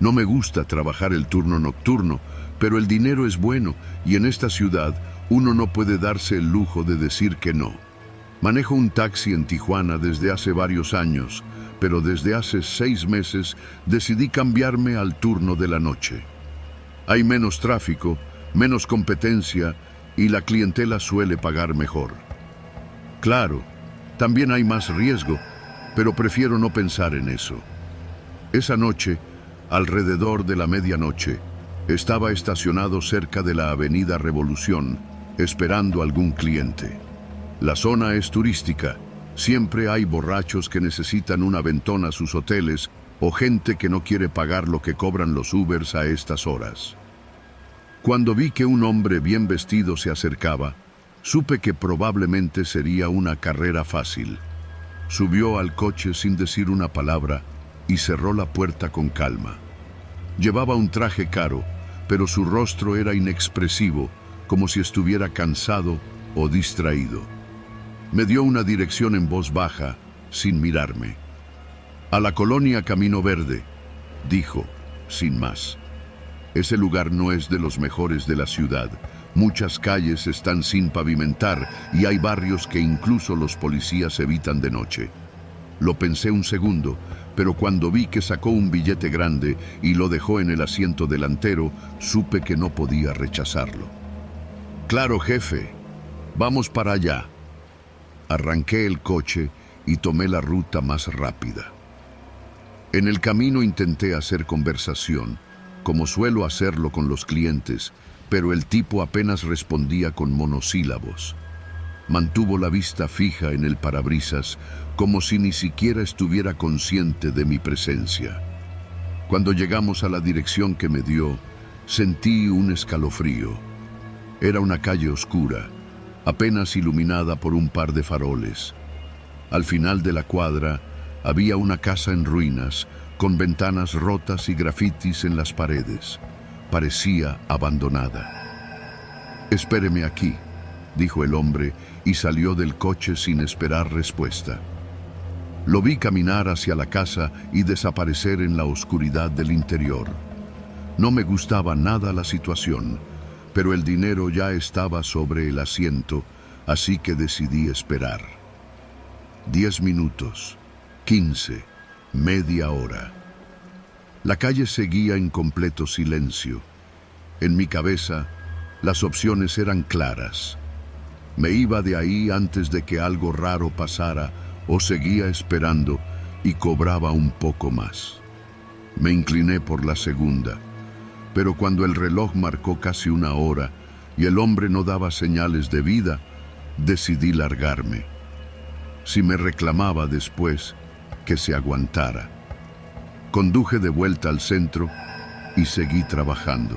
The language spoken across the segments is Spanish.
No me gusta trabajar el turno nocturno, pero el dinero es bueno y en esta ciudad uno no puede darse el lujo de decir que no. Manejo un taxi en Tijuana desde hace varios años, pero desde hace 6 meses decidí cambiarme al turno de la noche. Hay menos tráfico, menos competencia y la clientela suele pagar mejor. Claro, también hay más riesgo, pero prefiero no pensar en eso. Esa noche, alrededor de la medianoche, estaba estacionado cerca de la Avenida Revolución, esperando algún cliente. La zona es turística. Siempre hay borrachos que necesitan un aventón a sus hoteles o gente que no quiere pagar lo que cobran los Ubers a estas horas. Cuando vi que un hombre bien vestido se acercaba, supe que probablemente sería una carrera fácil. Subió al coche sin decir una palabra y cerró la puerta con calma. Llevaba un traje caro, pero su rostro era inexpresivo, como si estuviera cansado o distraído. Me dio una dirección en voz baja, sin mirarme. «A la colonia Camino Verde», dijo, sin más. Ese lugar no es de los mejores de la ciudad. Muchas calles están sin pavimentar y hay barrios que incluso los policías evitan de noche. Lo pensé un segundo, pero cuando vi que sacó un billete grande y lo dejó en el asiento delantero, supe que no podía rechazarlo. «Claro, jefe. Vamos para allá». Arranqué el coche y tomé la ruta más rápida. En el camino intenté hacer conversación, como suelo hacerlo con los clientes, pero el tipo apenas respondía con monosílabos. Mantuvo la vista fija en el parabrisas, como si ni siquiera estuviera consciente de mi presencia. Cuando llegamos a la dirección que me dio, sentí un escalofrío. Era una calle oscura, apenas iluminada por un par de faroles. Al final de la cuadra había una casa en ruinas, con ventanas rotas y grafitis en las paredes. Parecía abandonada. «Espéreme aquí», dijo el hombre y salió del coche sin esperar respuesta. Lo vi caminar hacia la casa y desaparecer en la oscuridad del interior. No me gustaba nada la situación, pero el dinero ya estaba sobre el asiento, así que decidí esperar. 10 minutos, 15, media hora. La calle seguía en completo silencio. En mi cabeza, las opciones eran claras. Me iba de ahí antes de que algo raro pasara o seguía esperando y cobraba un poco más. Me incliné por la segunda, pero cuando el reloj marcó casi 1 hora y el hombre no daba señales de vida, decidí largarme. Si me reclamaba después, que se aguantara. Conduje de vuelta al centro y seguí trabajando.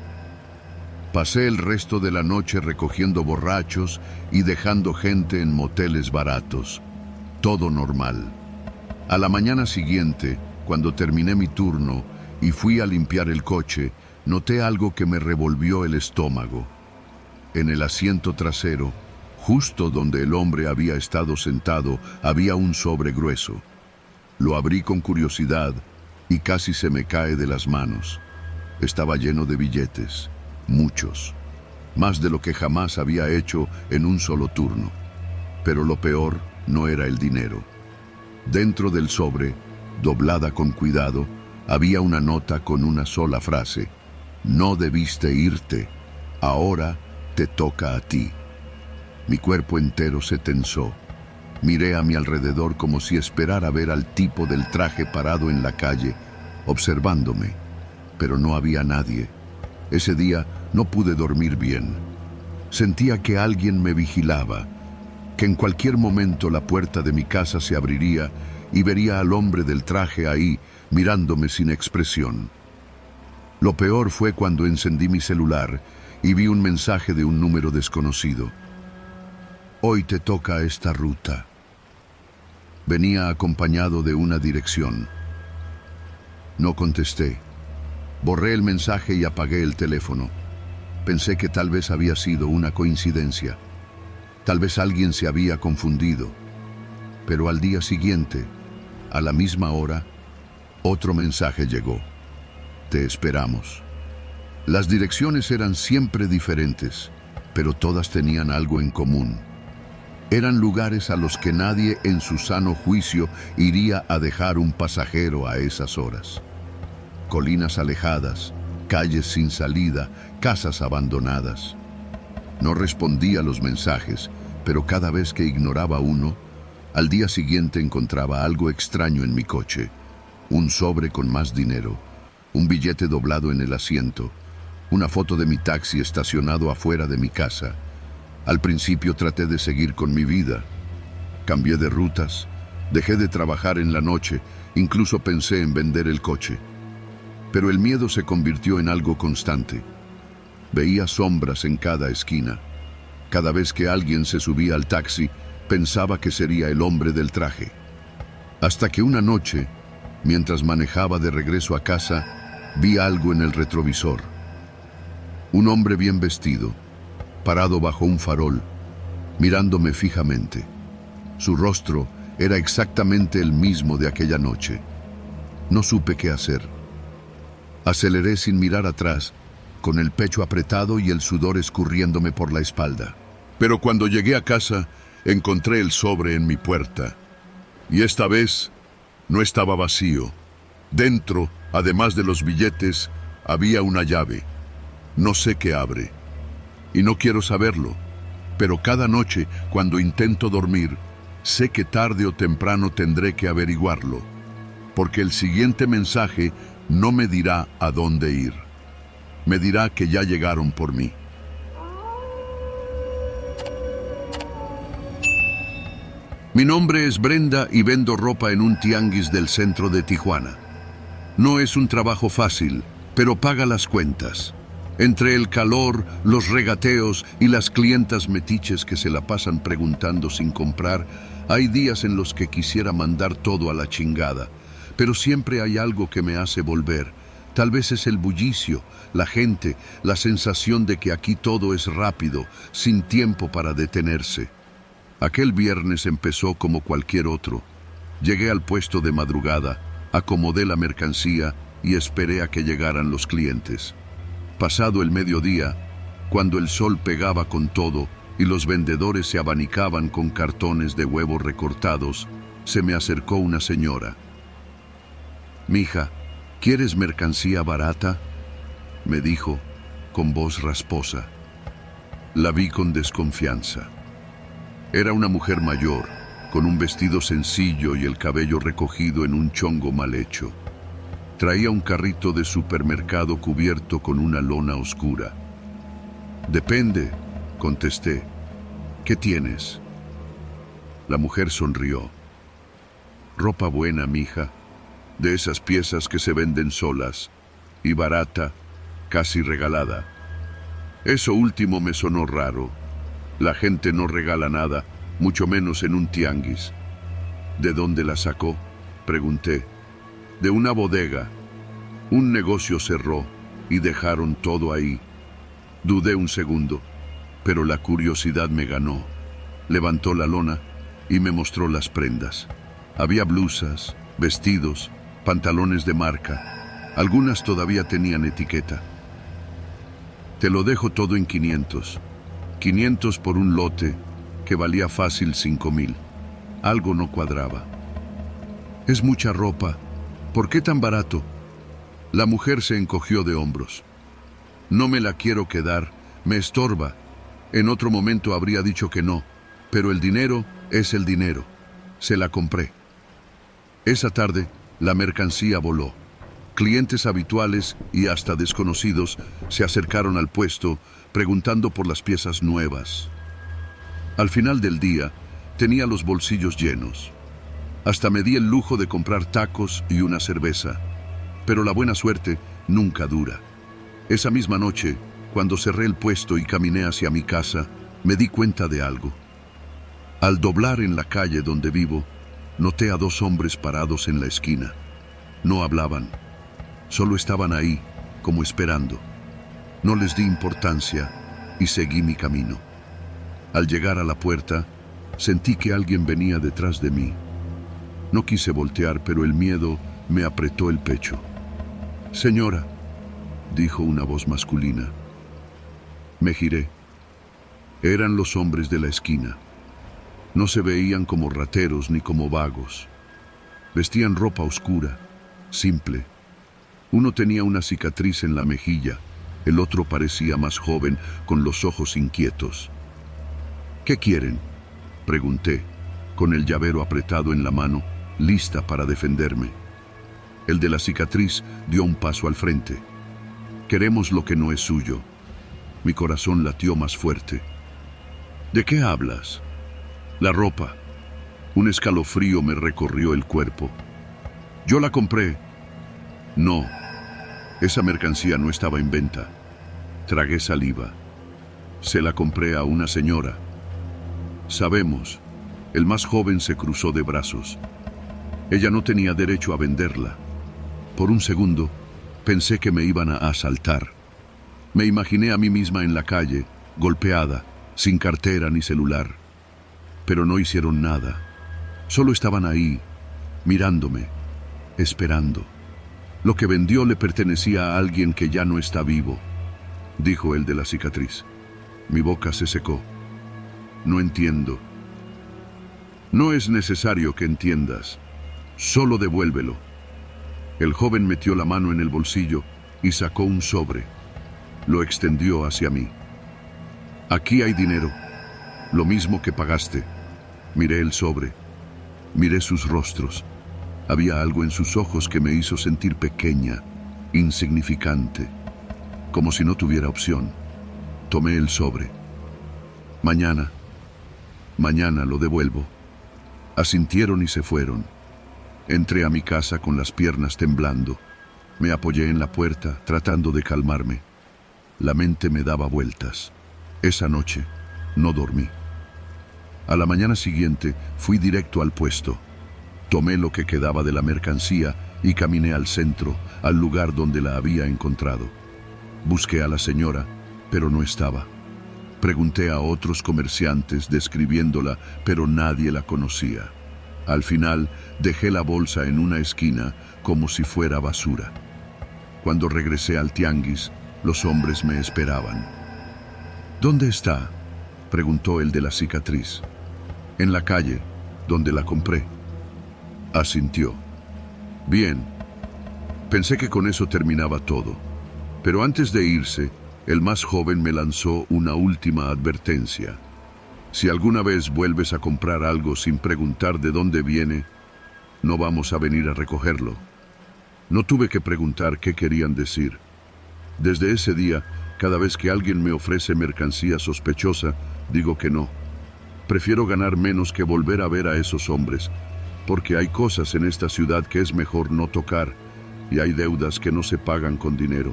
Pasé el resto de la noche recogiendo borrachos y dejando gente en moteles baratos. Todo normal. A la mañana siguiente, cuando terminé mi turno y fui a limpiar el coche, noté algo que me revolvió el estómago. En el asiento trasero, justo donde el hombre había estado sentado, había un sobre grueso. Lo abrí con curiosidad y casi se me cae de las manos. Estaba lleno de billetes, muchos, más de lo que jamás había hecho en un solo turno. Pero lo peor no era el dinero. Dentro del sobre, doblada con cuidado, había una nota con una sola frase: «No debiste irte, ahora te toca a ti». Mi cuerpo entero se tensó. Miré a mi alrededor como si esperara ver al tipo del traje parado en la calle, observándome, pero no había nadie. Ese día no pude dormir bien. Sentía que alguien me vigilaba, que en cualquier momento la puerta de mi casa se abriría y vería al hombre del traje ahí, mirándome sin expresión. Lo peor fue cuando encendí mi celular y vi un mensaje de un número desconocido. «Hoy te toca esta ruta». Venía acompañado de una dirección. No contesté. Borré el mensaje y apagué el teléfono. Pensé que tal vez había sido una coincidencia. Tal vez alguien se había confundido. Pero al día siguiente, a la misma hora, otro mensaje llegó. Te esperamos. Las direcciones eran siempre diferentes, pero todas tenían algo en común. Eran lugares a los que nadie en su sano juicio iría a dejar un pasajero a esas horas. Colinas alejadas, calles sin salida, casas abandonadas. No respondía a los mensajes, pero cada vez que ignoraba uno, al día siguiente encontraba algo extraño en mi coche. Un sobre con más dinero, un billete doblado en el asiento, una foto de mi taxi estacionado afuera de mi casa. Al principio traté de seguir con mi vida. Cambié de rutas, dejé de trabajar en la noche, incluso pensé en vender el coche. Pero el miedo se convirtió en algo constante. Veía sombras en cada esquina. Cada vez que alguien se subía al taxi, pensaba que sería el hombre del traje. Hasta que una noche, mientras manejaba de regreso a casa, vi algo en el retrovisor. Un hombre bien vestido, parado bajo un farol, mirándome fijamente. Su rostro era exactamente el mismo de aquella noche. No supe qué hacer. Aceleré sin mirar atrás, con el pecho apretado y el sudor escurriéndome por la espalda. Pero cuando llegué a casa, encontré el sobre en mi puerta. Y esta vez no estaba vacío. Dentro, además de los billetes, había una llave. No sé qué abre. Y no quiero saberlo, pero cada noche, cuando intento dormir, sé que tarde o temprano tendré que averiguarlo, porque el siguiente mensaje no me dirá a dónde ir. Me dirá que ya llegaron por mí. Mi nombre es Brenda y vendo ropa en un tianguis del centro de Tijuana. No es un trabajo fácil, pero paga las cuentas. Entre el calor, los regateos y las clientas metiches que se la pasan preguntando sin comprar, hay días en los que quisiera mandar todo a la chingada, pero siempre hay algo que me hace volver. Tal vez es el bullicio, la gente, la sensación de que aquí todo es rápido, sin tiempo para detenerse. Aquel viernes empezó como cualquier otro. Llegué al puesto de madrugada, acomodé la mercancía y esperé a que llegaran los clientes. Pasado el mediodía, cuando el sol pegaba con todo y los vendedores se abanicaban con cartones de huevos recortados, se me acercó una señora. «Mija, ¿quieres mercancía barata?», me dijo, con voz rasposa. La vi con desconfianza. Era una mujer mayor, con un vestido sencillo y el cabello recogido en un chongo mal hecho. Traía un carrito de supermercado cubierto con una lona oscura. «Depende», contesté. «¿Qué tienes?». La mujer sonrió. «Ropa buena, mija, de esas piezas que se venden solas, y barata, casi regalada». Eso último me sonó raro. La gente no regala nada, mucho menos en un tianguis. «¿De dónde la sacó?», pregunté. «De una bodega. Un negocio cerró y dejaron todo ahí». Dudé un segundo, pero la curiosidad me ganó. Levantó la lona y me mostró las prendas. Había blusas, vestidos, pantalones de marca. Algunas todavía tenían etiqueta. «Te lo dejo todo en 500. 500 por un lote que valía fácil 5,000. Algo no cuadraba. «Es mucha ropa. ¿Por qué tan barato?». La mujer se encogió de hombros. «No me la quiero quedar, me estorba. En otro momento habría dicho que no, pero el dinero es el dinero». Se la compré. Esa tarde, la mercancía voló. Clientes habituales y hasta desconocidos se acercaron al puesto preguntando por las piezas nuevas. Al final del día, tenía los bolsillos llenos. Hasta me di el lujo de comprar tacos y una cerveza. Pero la buena suerte nunca dura. Esa misma noche, cuando cerré el puesto y caminé hacia mi casa, me di cuenta de algo. Al doblar en la calle donde vivo, noté a 2 hombres parados en la esquina. No hablaban, solo estaban ahí, como esperando. No les di importancia y seguí mi camino. Al llegar a la puerta, sentí que alguien venía detrás de mí. No quise voltear, pero el miedo me apretó el pecho. «Señora», dijo una voz masculina. Me giré. Eran los hombres de la esquina. No se veían como rateros ni como vagos. Vestían ropa oscura, simple. Uno tenía una cicatriz en la mejilla, el otro parecía más joven, con los ojos inquietos. ¿Qué quieren?, pregunté, con el llavero apretado en la mano, lista para defenderme. El de la cicatriz dio un paso al frente. Queremos lo que no es suyo. Mi corazón latió más fuerte. ¿De qué hablas? La ropa. Un escalofrío me recorrió el cuerpo. Yo la compré. No, esa mercancía no estaba en venta. Tragué saliva. Se la compré a una señora. Sabemos. El más joven se cruzó de brazos. Ella no tenía derecho a venderla. Por un segundo, pensé que me iban a asaltar. Me imaginé a mí misma en la calle, golpeada, sin cartera ni celular. Pero no hicieron nada. Solo estaban ahí, mirándome, esperando. Lo que vendió le pertenecía a alguien que ya no está vivo, dijo el de la cicatriz. Mi boca se secó. No entiendo. No es necesario que entiendas. Solo devuélvelo. El joven metió la mano en el bolsillo y sacó un sobre. Lo extendió hacia mí. Aquí hay dinero, lo mismo que pagaste. Miré el sobre. Miré sus rostros. Había algo en sus ojos que me hizo sentir pequeña, insignificante, como si no tuviera opción. Tomé el sobre. Mañana lo devuelvo. Asintieron y se fueron. Entré a mi casa con las piernas temblando. Me apoyé en la puerta, tratando de calmarme. La mente me daba vueltas. Esa noche no dormí. A la mañana siguiente fui directo al puesto. Tomé lo que quedaba de la mercancía y caminé al centro, al lugar donde la había encontrado. Busqué a la señora, pero no estaba. Pregunté a otros comerciantes describiéndola, pero nadie la conocía. Al final, dejé la bolsa en una esquina como si fuera basura. Cuando regresé al tianguis, los hombres me esperaban. ¿Dónde está?, preguntó el de la cicatriz. En la calle, donde la compré. Asintió. Bien. Pensé que con eso terminaba todo. Pero antes de irse, el más joven me lanzó una última advertencia. Si alguna vez vuelves a comprar algo sin preguntar de dónde viene, no vamos a venir a recogerlo. No tuve que preguntar qué querían decir. Desde ese día, cada vez que alguien me ofrece mercancía sospechosa, digo que no. Prefiero ganar menos que volver a ver a esos hombres, porque hay cosas en esta ciudad que es mejor no tocar, y hay deudas que no se pagan con dinero.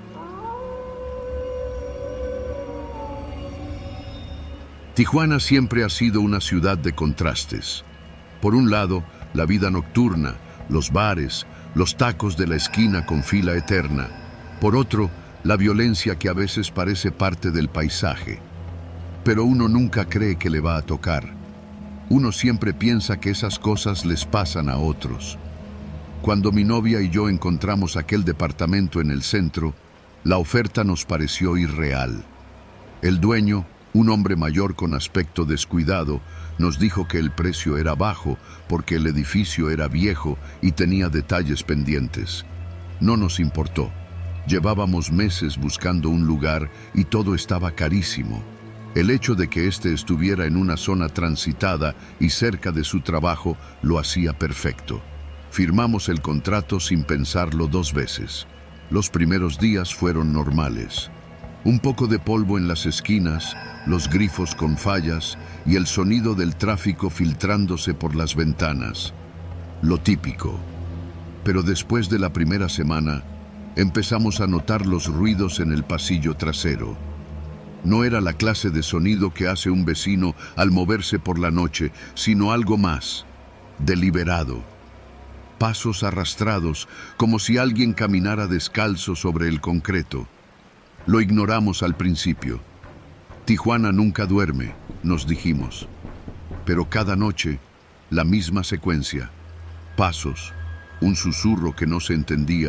Tijuana siempre ha sido una ciudad de contrastes. Por un lado, la vida nocturna, los bares, los tacos de la esquina con fila eterna. Por otro, la violencia que a veces parece parte del paisaje. Pero uno nunca cree que le va a tocar. Uno siempre piensa que esas cosas les pasan a otros. Cuando mi novia y yo encontramos aquel departamento en el centro, la oferta nos pareció irreal. El dueño, un hombre mayor con aspecto descuidado, nos dijo que el precio era bajo porque el edificio era viejo y tenía detalles pendientes. No nos importó. Llevábamos meses buscando un lugar y todo estaba carísimo. El hecho de que éste estuviera en una zona transitada y cerca de su trabajo lo hacía perfecto. Firmamos el contrato sin pensarlo dos veces. Los primeros días fueron normales. Un poco de polvo en las esquinas, los grifos con fallas y el sonido del tráfico filtrándose por las ventanas. Lo típico. Pero después de la primera semana, empezamos a notar los ruidos en el pasillo trasero. No era la clase de sonido que hace un vecino al moverse por la noche, sino algo más, deliberado. Pasos arrastrados, como si alguien caminara descalzo sobre el concreto. Lo ignoramos al principio. Tijuana nunca duerme, nos dijimos. Pero cada noche, la misma secuencia. Pasos, un susurro que no se entendía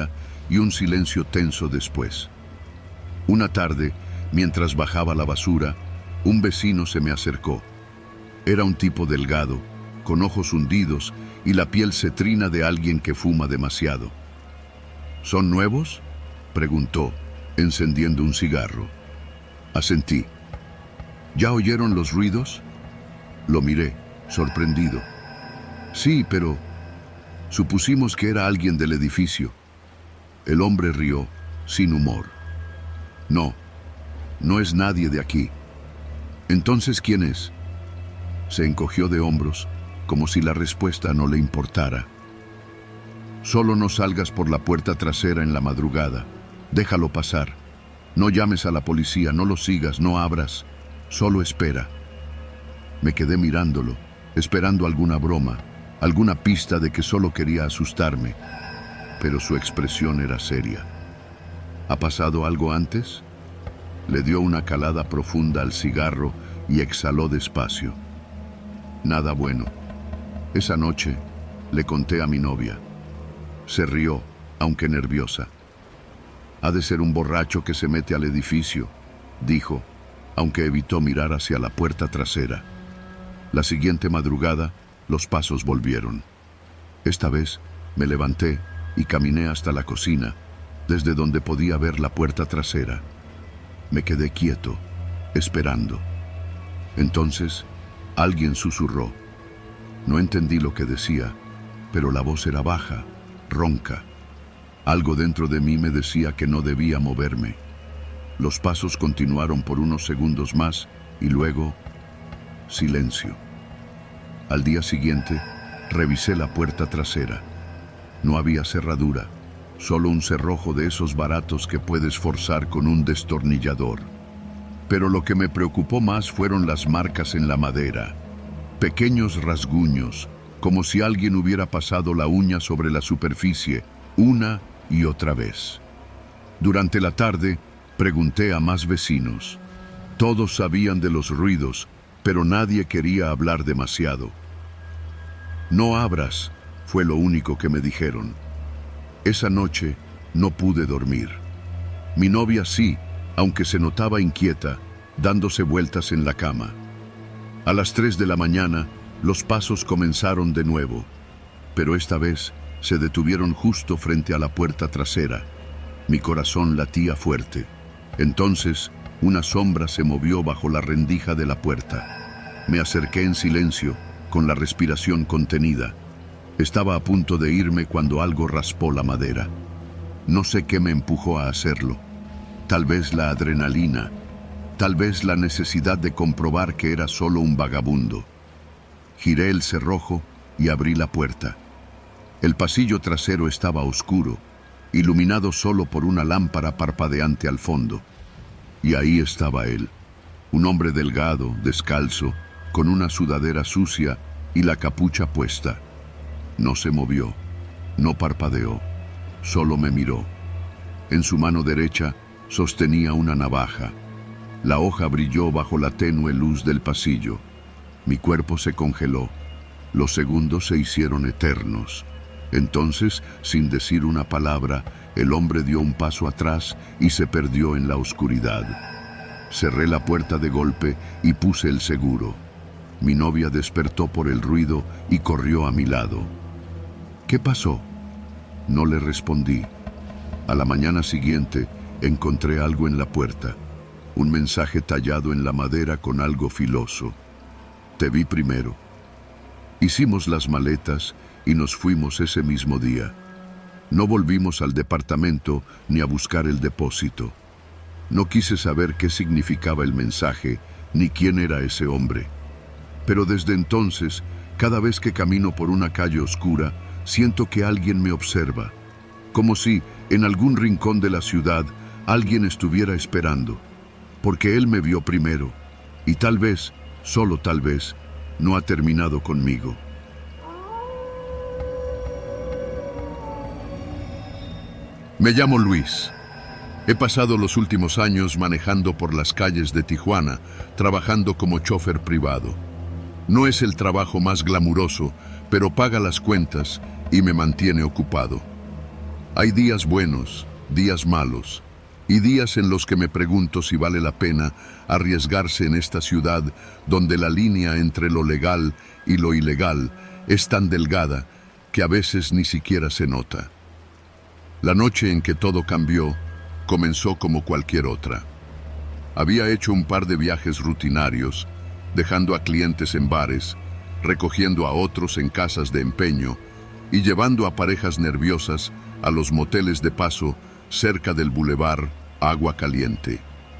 y un silencio tenso después. Una tarde, mientras bajaba la basura, un vecino se me acercó. Era un tipo delgado, con ojos hundidos y la piel cetrina de alguien que fuma demasiado. ¿Son nuevos?, preguntó, encendiendo un cigarro. Asentí. ¿Ya oyeron los ruidos? Lo miré, sorprendido. Sí, pero supusimos que era alguien del edificio. El hombre rió, sin humor. No, no es nadie de aquí. Entonces, ¿quién es? Se encogió de hombros, como si la respuesta no le importara. Solo no salgas por la puerta trasera en la madrugada. Déjalo pasar. No llames a la policía, no lo sigas, no abras. Solo espera. Me quedé mirándolo, esperando alguna broma, alguna pista de que solo quería asustarme. Pero su expresión era seria. ¿Ha pasado algo antes? Le dio una calada profunda al cigarro y exhaló despacio. Nada bueno. Esa noche le conté a mi novia. Se rió, aunque nerviosa. Ha de ser un borracho que se mete al edificio, dijo, aunque evitó mirar hacia la puerta trasera. La siguiente madrugada, los pasos volvieron. Esta vez me levanté y caminé hasta la cocina, desde donde podía ver la puerta trasera. Me quedé quieto, esperando. Entonces, alguien susurró. No entendí lo que decía, pero la voz era baja, ronca. Algo dentro de mí me decía que no debía moverme. Los pasos continuaron por unos segundos más y luego, silencio. Al día siguiente, revisé la puerta trasera. No había cerradura, solo un cerrojo de esos baratos que puedes forzar con un destornillador. Pero lo que me preocupó más fueron las marcas en la madera. Pequeños rasguños, como si alguien hubiera pasado la uña sobre la superficie, una y otra vez. Durante la tarde, pregunté a más vecinos. Todos sabían de los ruidos, pero nadie quería hablar demasiado. No abras, fue lo único que me dijeron. Esa noche no pude dormir. Mi novia sí, aunque se notaba inquieta, dándose vueltas en la cama. A las 3 de la mañana, los pasos comenzaron de nuevo, pero esta vez se detuvieron justo frente a la puerta trasera. Mi corazón latía fuerte. Entonces, una sombra se movió bajo la rendija de la puerta. Me acerqué en silencio, con la respiración contenida. Estaba a punto de irme cuando algo raspó la madera. No sé qué me empujó a hacerlo. Tal vez la adrenalina, tal vez la necesidad de comprobar que era solo un vagabundo. Giré el cerrojo y abrí la puerta. El pasillo trasero estaba oscuro, iluminado solo por una lámpara parpadeante al fondo. Y ahí estaba él, un hombre delgado, descalzo, con una sudadera sucia y la capucha puesta. No se movió, no parpadeó, solo me miró. En su mano derecha sostenía una navaja. La hoja brilló bajo la tenue luz del pasillo. Mi cuerpo se congeló. Los segundos se hicieron eternos. Entonces, sin decir una palabra, el hombre dio un paso atrás y se perdió en la oscuridad. Cerré la puerta de golpe y puse el seguro. Mi novia despertó por el ruido y corrió a mi lado. ¿Qué pasó? No le respondí. A la mañana siguiente, encontré algo en la puerta. Un mensaje tallado en la madera con algo filoso. Te vi primero. Hicimos las maletas y nos fuimos ese mismo día. No volvimos al departamento ni a buscar el depósito. No quise saber qué significaba el mensaje ni quién era ese hombre. Pero desde entonces, cada vez que camino por una calle oscura, siento que alguien me observa, como si en algún rincón de la ciudad alguien estuviera esperando, porque él me vio primero y tal vez, solo tal vez, no ha terminado conmigo. Me llamo Luis. He pasado los últimos años manejando por las calles de Tijuana, trabajando como chofer privado. No es el trabajo más glamuroso, pero paga las cuentas y me mantiene ocupado. Hay días buenos, días malos, y días en los que me pregunto si vale la pena arriesgarse en esta ciudad donde la línea entre lo legal y lo ilegal es tan delgada que a veces ni siquiera se nota. La noche en que todo cambió comenzó como cualquier otra. Había hecho un par de viajes rutinarios, dejando a clientes en bares, recogiendo a otros en casas de empeño y llevando a parejas nerviosas a los moteles de paso cerca del bulevar Agua Caliente.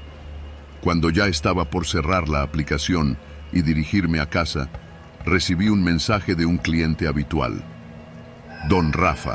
Cuando ya estaba por cerrar la aplicación y dirigirme a casa, recibí un mensaje de un cliente habitual. Don Rafa.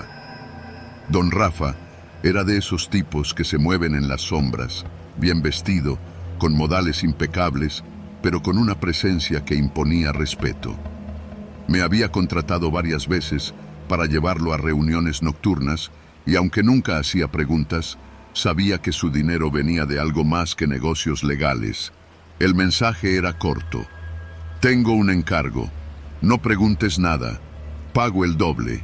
Don Rafa era de esos tipos que se mueven en las sombras, bien vestido, con modales impecables, pero con una presencia que imponía respeto. Me había contratado varias veces para llevarlo a reuniones nocturnas y aunque nunca hacía preguntas, sabía que su dinero venía de algo más que negocios legales. El mensaje era corto. Tengo un encargo. No preguntes nada. Pago el doble.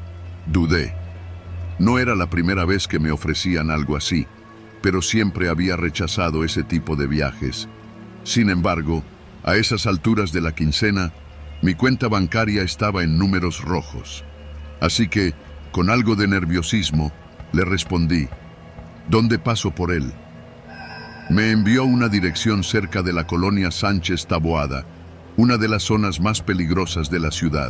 Dudé. No era la primera vez que me ofrecían algo así, pero siempre había rechazado ese tipo de viajes. Sin embargo, a esas alturas de la quincena, mi cuenta bancaria estaba en números rojos. Así que, con algo de nerviosismo, le respondí, ¿dónde paso por él? Me envió una dirección cerca de la colonia Sánchez Taboada, una de las zonas más peligrosas de la ciudad.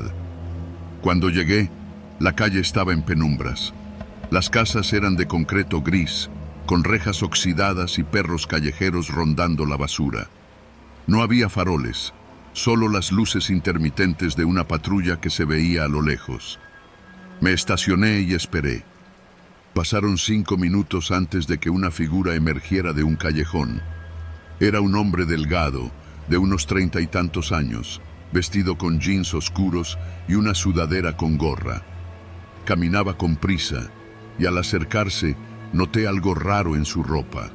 Cuando llegué, la calle estaba en penumbras. Las casas eran de concreto gris, con rejas oxidadas y perros callejeros rondando la basura. No había faroles, solo las luces intermitentes de una patrulla que se veía a lo lejos. Me estacioné y esperé. Pasaron 5 minutos antes de que una figura emergiera de un callejón. Era un hombre delgado, de unos 30 y tantos años, vestido con jeans oscuros y una sudadera con gorra. Caminaba con prisa, y al acercarse noté algo raro en su ropa.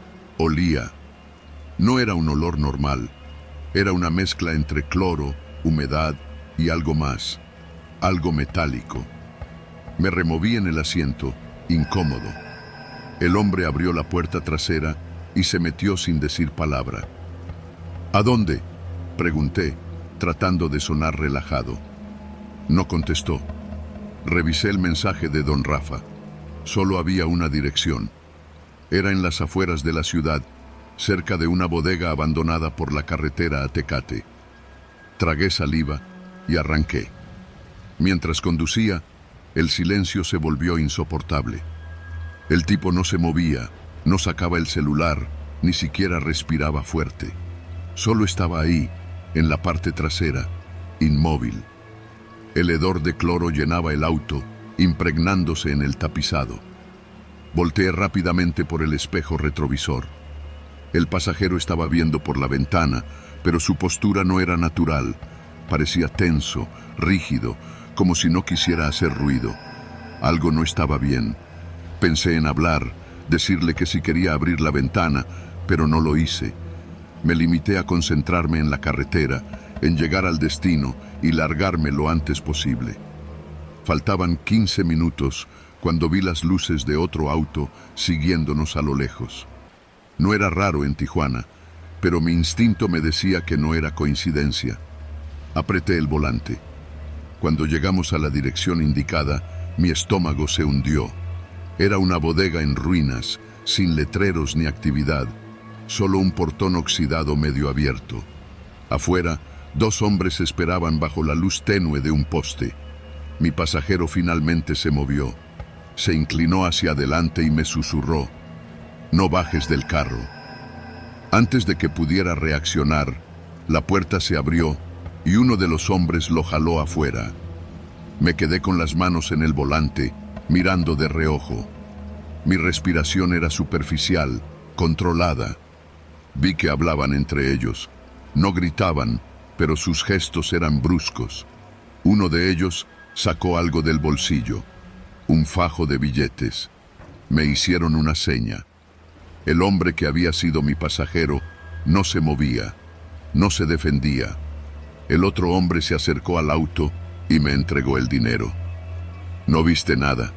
Olía. No era un olor normal, era una mezcla entre cloro, humedad y algo más, algo metálico. Me removí en el asiento, incómodo. El hombre abrió la puerta trasera y se metió sin decir palabra. ¿A dónde?, pregunté, tratando de sonar relajado. No contestó. Revisé el mensaje de don Rafa. Solo había una dirección. Era en las afueras de la ciudad, cerca de una bodega abandonada por la carretera a Tecate. Tragué saliva y arranqué. Mientras conducía, el silencio se volvió insoportable. El tipo no se movía, no sacaba el celular, ni siquiera respiraba fuerte. Solo estaba ahí, en la parte trasera, inmóvil. El hedor de cloro llenaba el auto, impregnándose en el tapizado. Volteé rápidamente por el espejo retrovisor. El pasajero estaba viendo por la ventana, pero su postura no era natural. Parecía tenso, rígido, como si no quisiera hacer ruido. Algo no estaba bien. Pensé en hablar, decirle que si quería abrir la ventana, pero no lo hice. Me limité a concentrarme en la carretera, en llegar al destino y largarme lo antes posible. Faltaban 15 minutos cuando vi las luces de otro auto siguiéndonos a lo lejos. No era raro en Tijuana, pero mi instinto me decía que no era coincidencia. Apreté el volante. Cuando llegamos a la dirección indicada, mi estómago se hundió. Era una bodega en ruinas, sin letreros ni actividad, solo un portón oxidado medio abierto. Afuera, 2 hombres esperaban bajo la luz tenue de un poste. Mi pasajero finalmente se movió. Se inclinó hacia adelante y me susurró: «No bajes del carro». Antes de que pudiera reaccionar, la puerta se abrió y uno de los hombres lo jaló afuera. Me quedé con las manos en el volante, mirando de reojo. Mi respiración era superficial, controlada. Vi que hablaban entre ellos. No gritaban, pero sus gestos eran bruscos. Uno de ellos sacó algo del bolsillo, un fajo de billetes. Me hicieron una seña. El hombre que había sido mi pasajero no se movía, no se defendía. El otro hombre se acercó al auto y me entregó el dinero. «¿No viste nada?»,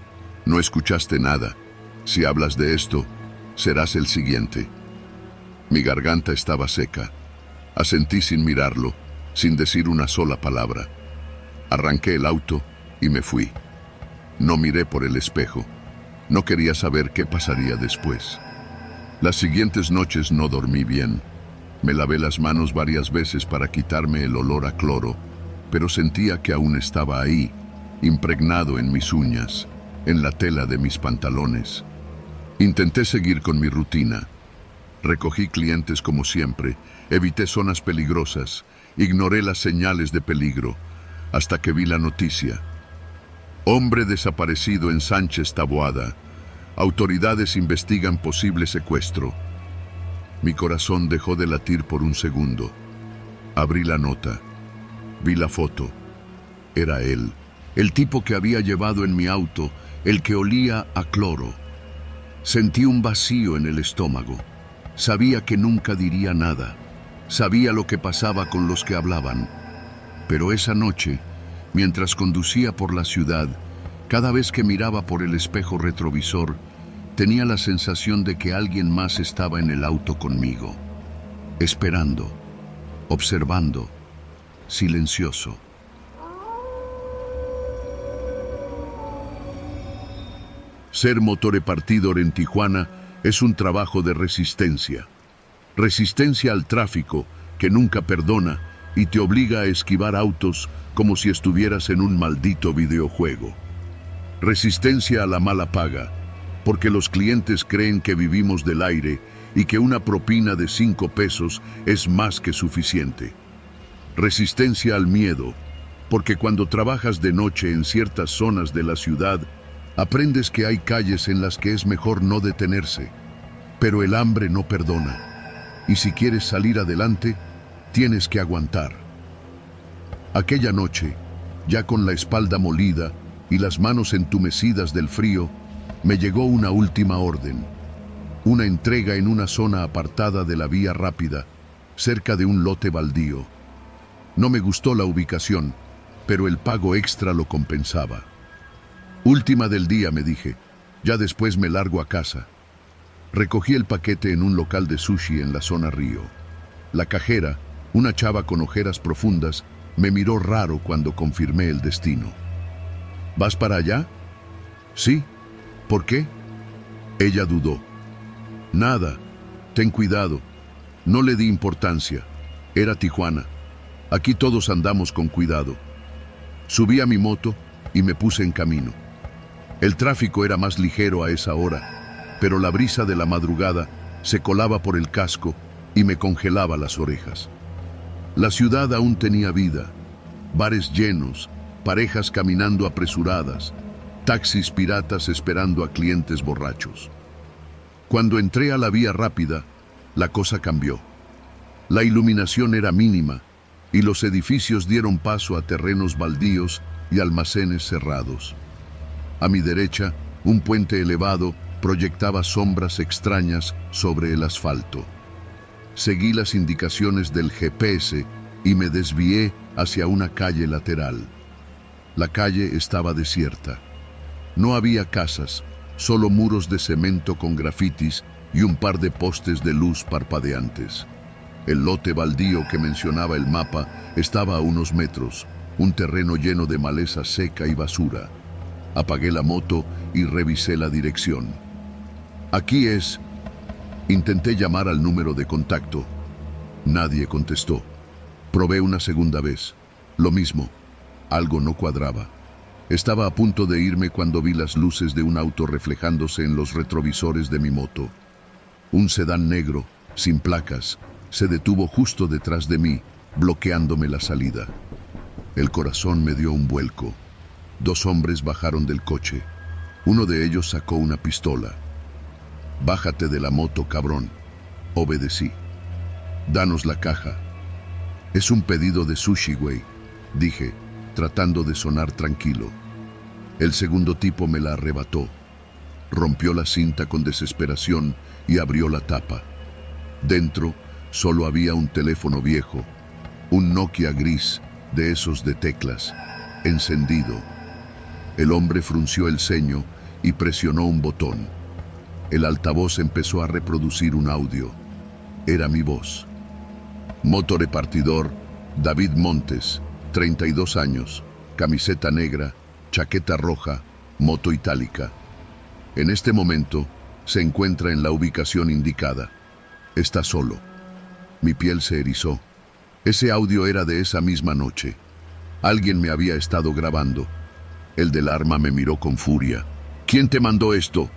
No escuchaste nada. Si hablas de esto, serás el siguiente. Mi garganta estaba seca. Asentí sin mirarlo, sin decir una sola palabra. Arranqué el auto y me fui. No miré por el espejo. No quería saber qué pasaría después. Las siguientes noches no dormí bien. Me lavé las manos varias veces para quitarme el olor a cloro, pero sentía que aún estaba ahí, impregnado en mis uñas, en la tela de mis pantalones. Intenté seguir con mi rutina. Recogí clientes como siempre, evité zonas peligrosas, ignoré las señales de peligro, hasta que vi la noticia. Hombre desaparecido en Sánchez Taboada. Autoridades investigan posible secuestro. Mi corazón dejó de latir por un segundo. Abrí la nota. Vi la foto. Era él, el tipo que había llevado en mi auto, el que olía a cloro. Sentí un vacío en el estómago. Sabía que nunca diría nada. Sabía lo que pasaba con los que hablaban. Pero esa noche, mientras conducía por la ciudad, cada vez que miraba por el espejo retrovisor, tenía la sensación de que alguien más estaba en el auto conmigo, esperando, observando, silencioso. Ser motorepartidor en Tijuana es un trabajo de resistencia. Resistencia al tráfico que nunca perdona y te obliga a esquivar autos como si estuvieras en un maldito videojuego. Resistencia a la mala paga, porque los clientes creen que vivimos del aire y que una propina de 5 pesos es más que suficiente. Resistencia al miedo, porque cuando trabajas de noche en ciertas zonas de la ciudad, aprendes que hay calles en las que es mejor no detenerse, pero el hambre no perdona, y si quieres salir adelante, tienes que aguantar. Aquella noche, ya con la espalda molida y las manos entumecidas del frío, me llegó una última orden, una entrega en una zona apartada de la vía rápida, cerca de un lote baldío. No me gustó la ubicación, pero el pago extra lo compensaba. Última del día, me dije, ya después me largo a casa. Recogí el paquete en un local de sushi en la zona Río. La cajera, una chava con ojeras profundas, me miró raro cuando confirmé el destino. ¿Vas para allá? Sí. ¿Por qué? Ella dudó. Nada. Ten cuidado. No le di importancia. Era Tijuana. Aquí todos andamos con cuidado. Subí a mi moto y me puse en camino. El tráfico era más ligero a esa hora, pero la brisa de la madrugada se colaba por el casco y me congelaba las orejas. La ciudad aún tenía vida. Bares llenos, parejas caminando apresuradas, taxis piratas esperando a clientes borrachos. Cuando entré a la vía rápida, la cosa cambió. La iluminación era mínima y los edificios dieron paso a terrenos baldíos y almacenes cerrados. A mi derecha, un puente elevado proyectaba sombras extrañas sobre el asfalto. Seguí las indicaciones del GPS y me desvié hacia una calle lateral. La calle estaba desierta. No había casas, solo muros de cemento con grafitis y un par de postes de luz parpadeantes. El lote baldío que mencionaba el mapa estaba a unos metros, un terreno lleno de maleza seca y basura. Apagué la moto y revisé la dirección. Aquí es. Intenté llamar al número de contacto. Nadie contestó. Probé una segunda vez. Lo mismo. Algo no cuadraba. Estaba a punto de irme cuando vi las luces de un auto reflejándose en los retrovisores de mi moto. Un sedán negro, sin placas, se detuvo justo detrás de mí, bloqueándome la salida. El corazón me dio un vuelco. 2 hombres bajaron del coche. Uno de ellos sacó una pistola. «Bájate de la moto, cabrón». Obedecí. «Danos la caja». «Es un pedido de sushi, güey», dije, tratando de sonar tranquilo. El segundo tipo me la arrebató. Rompió la cinta con desesperación y abrió la tapa. Dentro solo había un teléfono viejo, un Nokia gris, de esos de teclas, encendido. El hombre frunció el ceño y presionó un botón. El altavoz empezó a reproducir un audio. Era mi voz. Motorepartidor David Montes, 32 años, camiseta negra, chaqueta roja, moto itálica. En este momento se encuentra en la ubicación indicada. Está solo. Mi piel se erizó. Ese audio era de esa misma noche. Alguien me había estado grabando. El del arma me miró con furia. ¿Quién te mandó esto?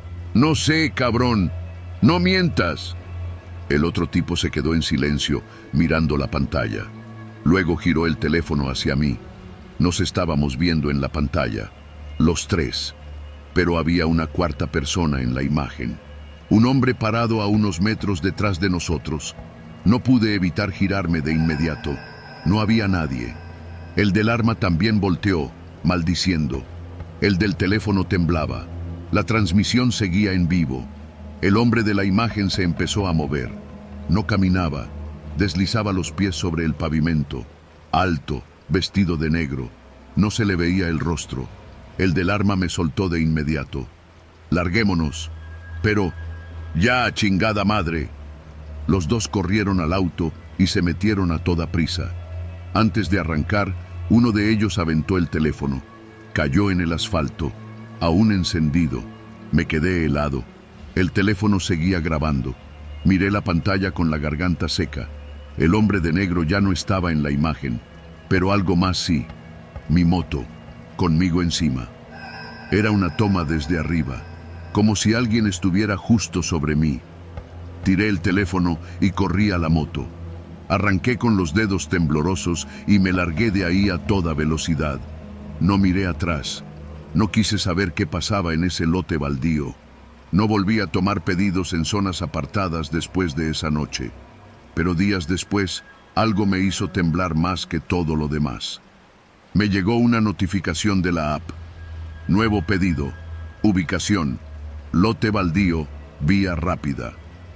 No sé, cabrón. No mientas. El otro tipo se quedó en silencio, mirando la pantalla. Luego giró el teléfono hacia mí. Nos estábamos viendo en la pantalla, los tres. Pero había una cuarta persona en la imagen. Un hombre parado a unos metros detrás de nosotros. No pude evitar girarme de inmediato. No había nadie. El del arma también volteó, maldiciendo. El del teléfono temblaba. La transmisión seguía en vivo. El hombre de la imagen se empezó a mover. No caminaba. Deslizaba los pies sobre el pavimento. Alto, vestido de negro. No se le veía el rostro. El del arma me soltó de inmediato. Larguémonos. Pero, ¡ya, chingada madre! Los dos corrieron al auto y se metieron a toda prisa. Antes de arrancar, uno de ellos aventó el teléfono. Cayó en el asfalto, aún encendido. Me quedé helado. El teléfono seguía grabando. Miré la pantalla con la garganta seca. El hombre de negro ya no estaba en la imagen, pero algo más sí. Mi moto, conmigo encima. Era una toma desde arriba, como si alguien estuviera justo sobre mí. Tiré el teléfono y corrí a la moto. Arranqué con los dedos temblorosos y me largué de ahí a toda velocidad. No miré atrás. No quise saber qué pasaba en ese lote baldío. No volví a tomar pedidos en zonas apartadas después de esa noche. Pero días después, algo me hizo temblar más que todo lo demás. Me llegó una notificación de la app. Nuevo pedido. Ubicación. Lote baldío. Vía rápida.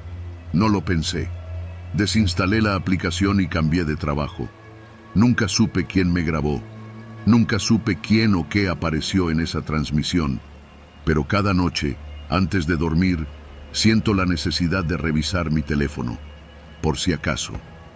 No lo pensé. Desinstalé la aplicación y cambié de trabajo. Nunca supe quién me grabó. Nunca supe quién o qué apareció en esa transmisión. Pero cada noche, antes de dormir, siento la necesidad de revisar mi teléfono, por si acaso.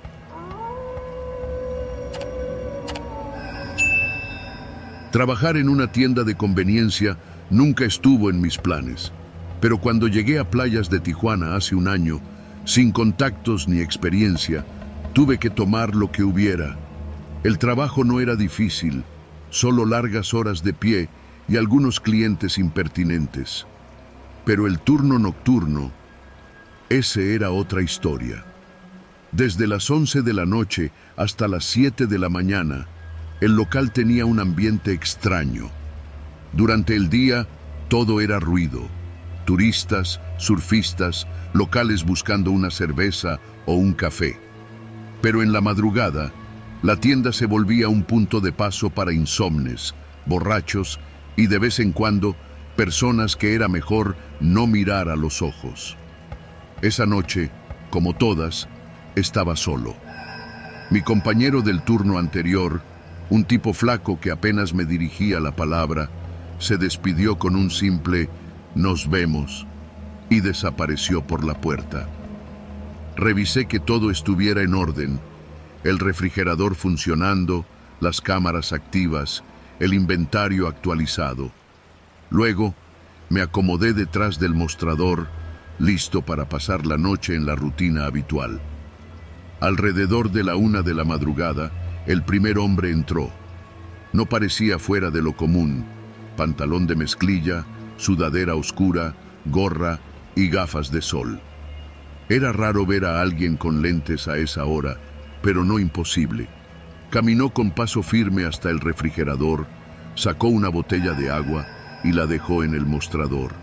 Trabajar en una tienda de conveniencia nunca estuvo en mis planes. Pero cuando llegué a playas de Tijuana hace un año, sin contactos ni experiencia, tuve que tomar lo que hubiera. El trabajo no era difícil, solo largas horas de pie y algunos clientes impertinentes. Pero el turno nocturno, ese era otra historia. Desde las 11 de la noche hasta las 7 de la mañana, el local tenía un ambiente extraño. Durante el día, todo era ruido. Turistas, surfistas, locales buscando una cerveza o un café. Pero en la madrugada, la tienda se volvía un punto de paso para insomnes, borrachos y de vez en cuando, personas que era mejor no mirar a los ojos. Esa noche, como todas, estaba solo. Mi compañero del turno anterior, un tipo flaco que apenas me dirigía la palabra, se despidió con un simple «nos vemos» y desapareció por la puerta. Revisé que todo estuviera en orden, el refrigerador funcionando, las cámaras activas, el inventario actualizado. Luego, me acomodé detrás del mostrador, listo para pasar la noche en la rutina habitual. Alrededor de la 1 de la madrugada, el primer hombre entró. No parecía fuera de lo común, pantalón de mezclilla, sudadera oscura, gorra y gafas de sol. Era raro ver a alguien con lentes a esa hora, pero no imposible. Caminó con paso firme hasta el refrigerador, sacó una botella de agua y la dejó en el mostrador.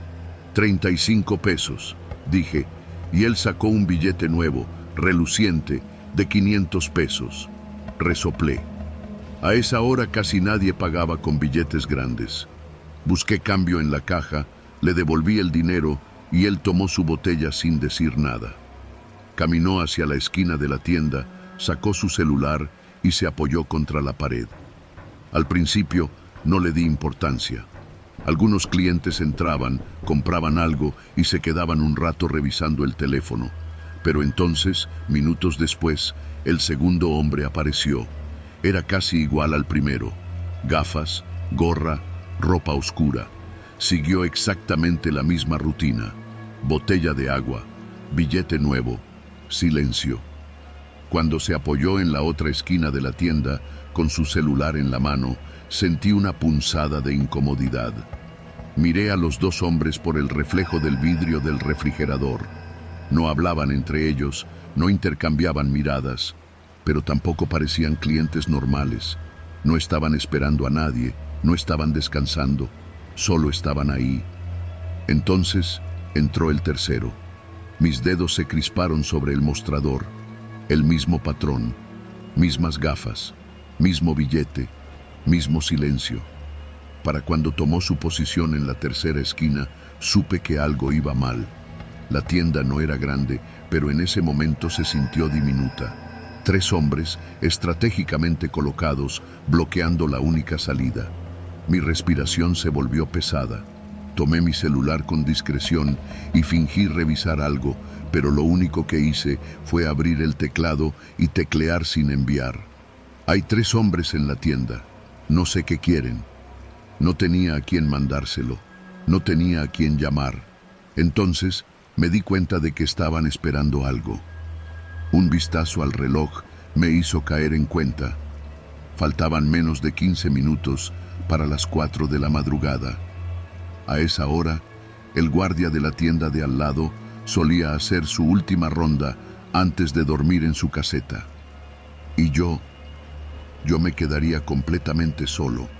35 pesos, dije, y él sacó un billete nuevo, reluciente, de 500 pesos. Resoplé. A esa hora casi nadie pagaba con billetes grandes. Busqué cambio en la caja, le devolví el dinero y él tomó su botella sin decir nada. Caminó hacia la esquina de la tienda, sacó su celular y se apoyó contra la pared. Al principio no le di importancia. Algunos clientes entraban, compraban algo y se quedaban un rato revisando el teléfono. Pero entonces, minutos después, el segundo hombre apareció. Era casi igual al primero. Gafas, gorra, ropa oscura. Siguió exactamente la misma rutina. Botella de agua, billete nuevo, silencio. Cuando se apoyó en la otra esquina de la tienda, con su celular en la mano, sentí una punzada de incomodidad. Miré a los dos hombres por el reflejo del vidrio del refrigerador. No hablaban entre ellos, no intercambiaban miradas, pero tampoco parecían clientes normales. No estaban esperando a nadie, no estaban descansando, solo estaban ahí. Entonces entró el tercero. Mis dedos se crisparon sobre el mostrador. El mismo patrón, mismas gafas, mismo billete, mismo silencio. Para cuando tomó su posición en la tercera esquina, supe que algo iba mal. La tienda no era grande, pero en ese momento se sintió diminuta. 3 hombres, estratégicamente colocados, bloqueando la única salida. Mi respiración se volvió pesada. Tomé mi celular con discreción y fingí revisar algo, pero lo único que hice fue abrir el teclado y teclear sin enviar. Hay 3 hombres en la tienda. No sé qué quieren. No tenía a quién mandárselo. No tenía a quién llamar. Entonces me di cuenta de que estaban esperando algo. Un vistazo al reloj me hizo caer en cuenta. Faltaban menos de 15 minutos para las 4 de la madrugada. A esa hora, el guardia de la tienda de al lado solía hacer su última ronda antes de dormir en su caseta. Y yo me quedaría completamente solo.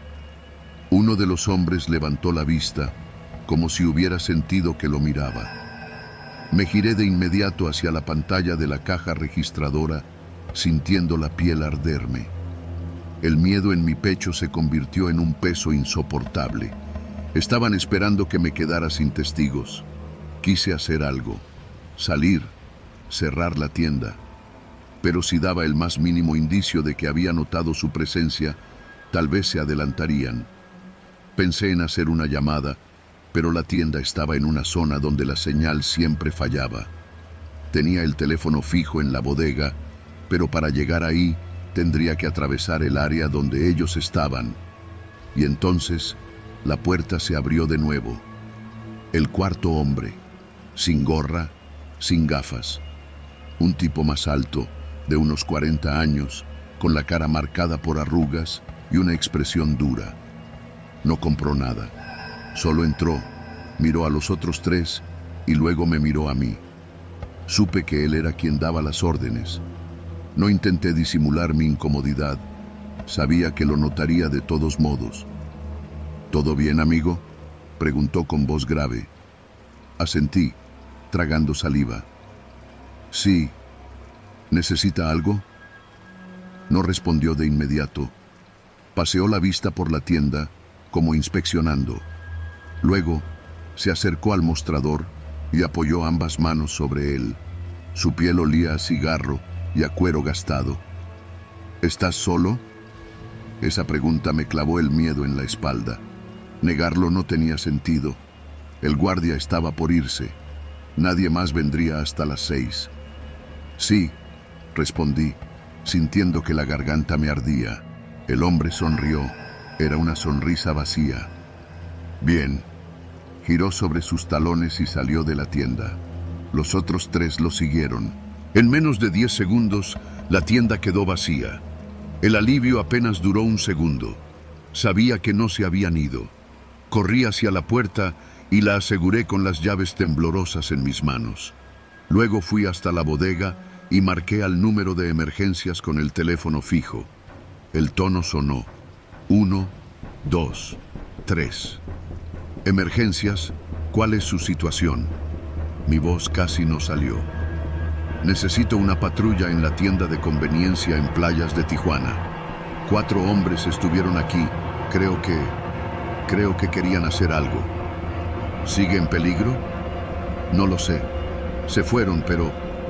Uno de los hombres levantó la vista, como si hubiera sentido que lo miraba. Me giré de inmediato hacia la pantalla de la caja registradora, sintiendo la piel arderme. El miedo en mi pecho se convirtió en un peso insoportable. Estaban esperando que me quedara sin testigos. Quise hacer algo, salir, cerrar la tienda. Pero si daba el más mínimo indicio de que había notado su presencia, tal vez se adelantarían. Pensé en hacer una llamada, pero la tienda estaba en una zona donde la señal siempre fallaba. Tenía el teléfono fijo en la bodega, pero para llegar ahí tendría que atravesar el área donde ellos estaban. Y entonces la puerta se abrió de nuevo. El cuarto hombre, sin gorra, sin gafas. Un tipo más alto, de unos 40 años, con la cara marcada por arrugas y una expresión dura. No compró nada. Solo entró, miró a los otros 3 y luego me miró a mí. Supe que él era quien daba las órdenes. No intenté disimular mi incomodidad. Sabía que lo notaría de todos modos. ¿Todo bien, amigo?, preguntó con voz grave. Asentí, tragando saliva. Sí. ¿Necesita algo? No respondió de inmediato. Paseó la vista por la tienda, como inspeccionando. Luego, se acercó al mostrador y apoyó ambas manos sobre él. Su piel olía a cigarro y a cuero gastado. ¿Estás solo? Esa pregunta me clavó el miedo en la espalda. Negarlo no tenía sentido. El guardia estaba por irse. Nadie más vendría hasta las 6. Sí, respondí, sintiendo que la garganta me ardía. El hombre sonrió. Era una sonrisa vacía. Bien. Giró sobre sus talones y salió de la tienda. Los otros 3 lo siguieron. En menos de 10 segundos, la tienda quedó vacía. El alivio apenas duró un segundo. Sabía que no se habían ido. Corrí hacia la puerta y la aseguré con las llaves temblorosas en mis manos. Luego fui hasta la bodega y marqué al número de emergencias con el teléfono fijo. El tono sonó. 1, 2, 3. Emergencias, ¿cuál es su situación? Mi voz casi no salió. Necesito una patrulla en la tienda de conveniencia en Playas de Tijuana. 4 hombres estuvieron aquí. Creo que querían hacer algo. ¿Sigue en peligro? No lo sé. Se fueron, pero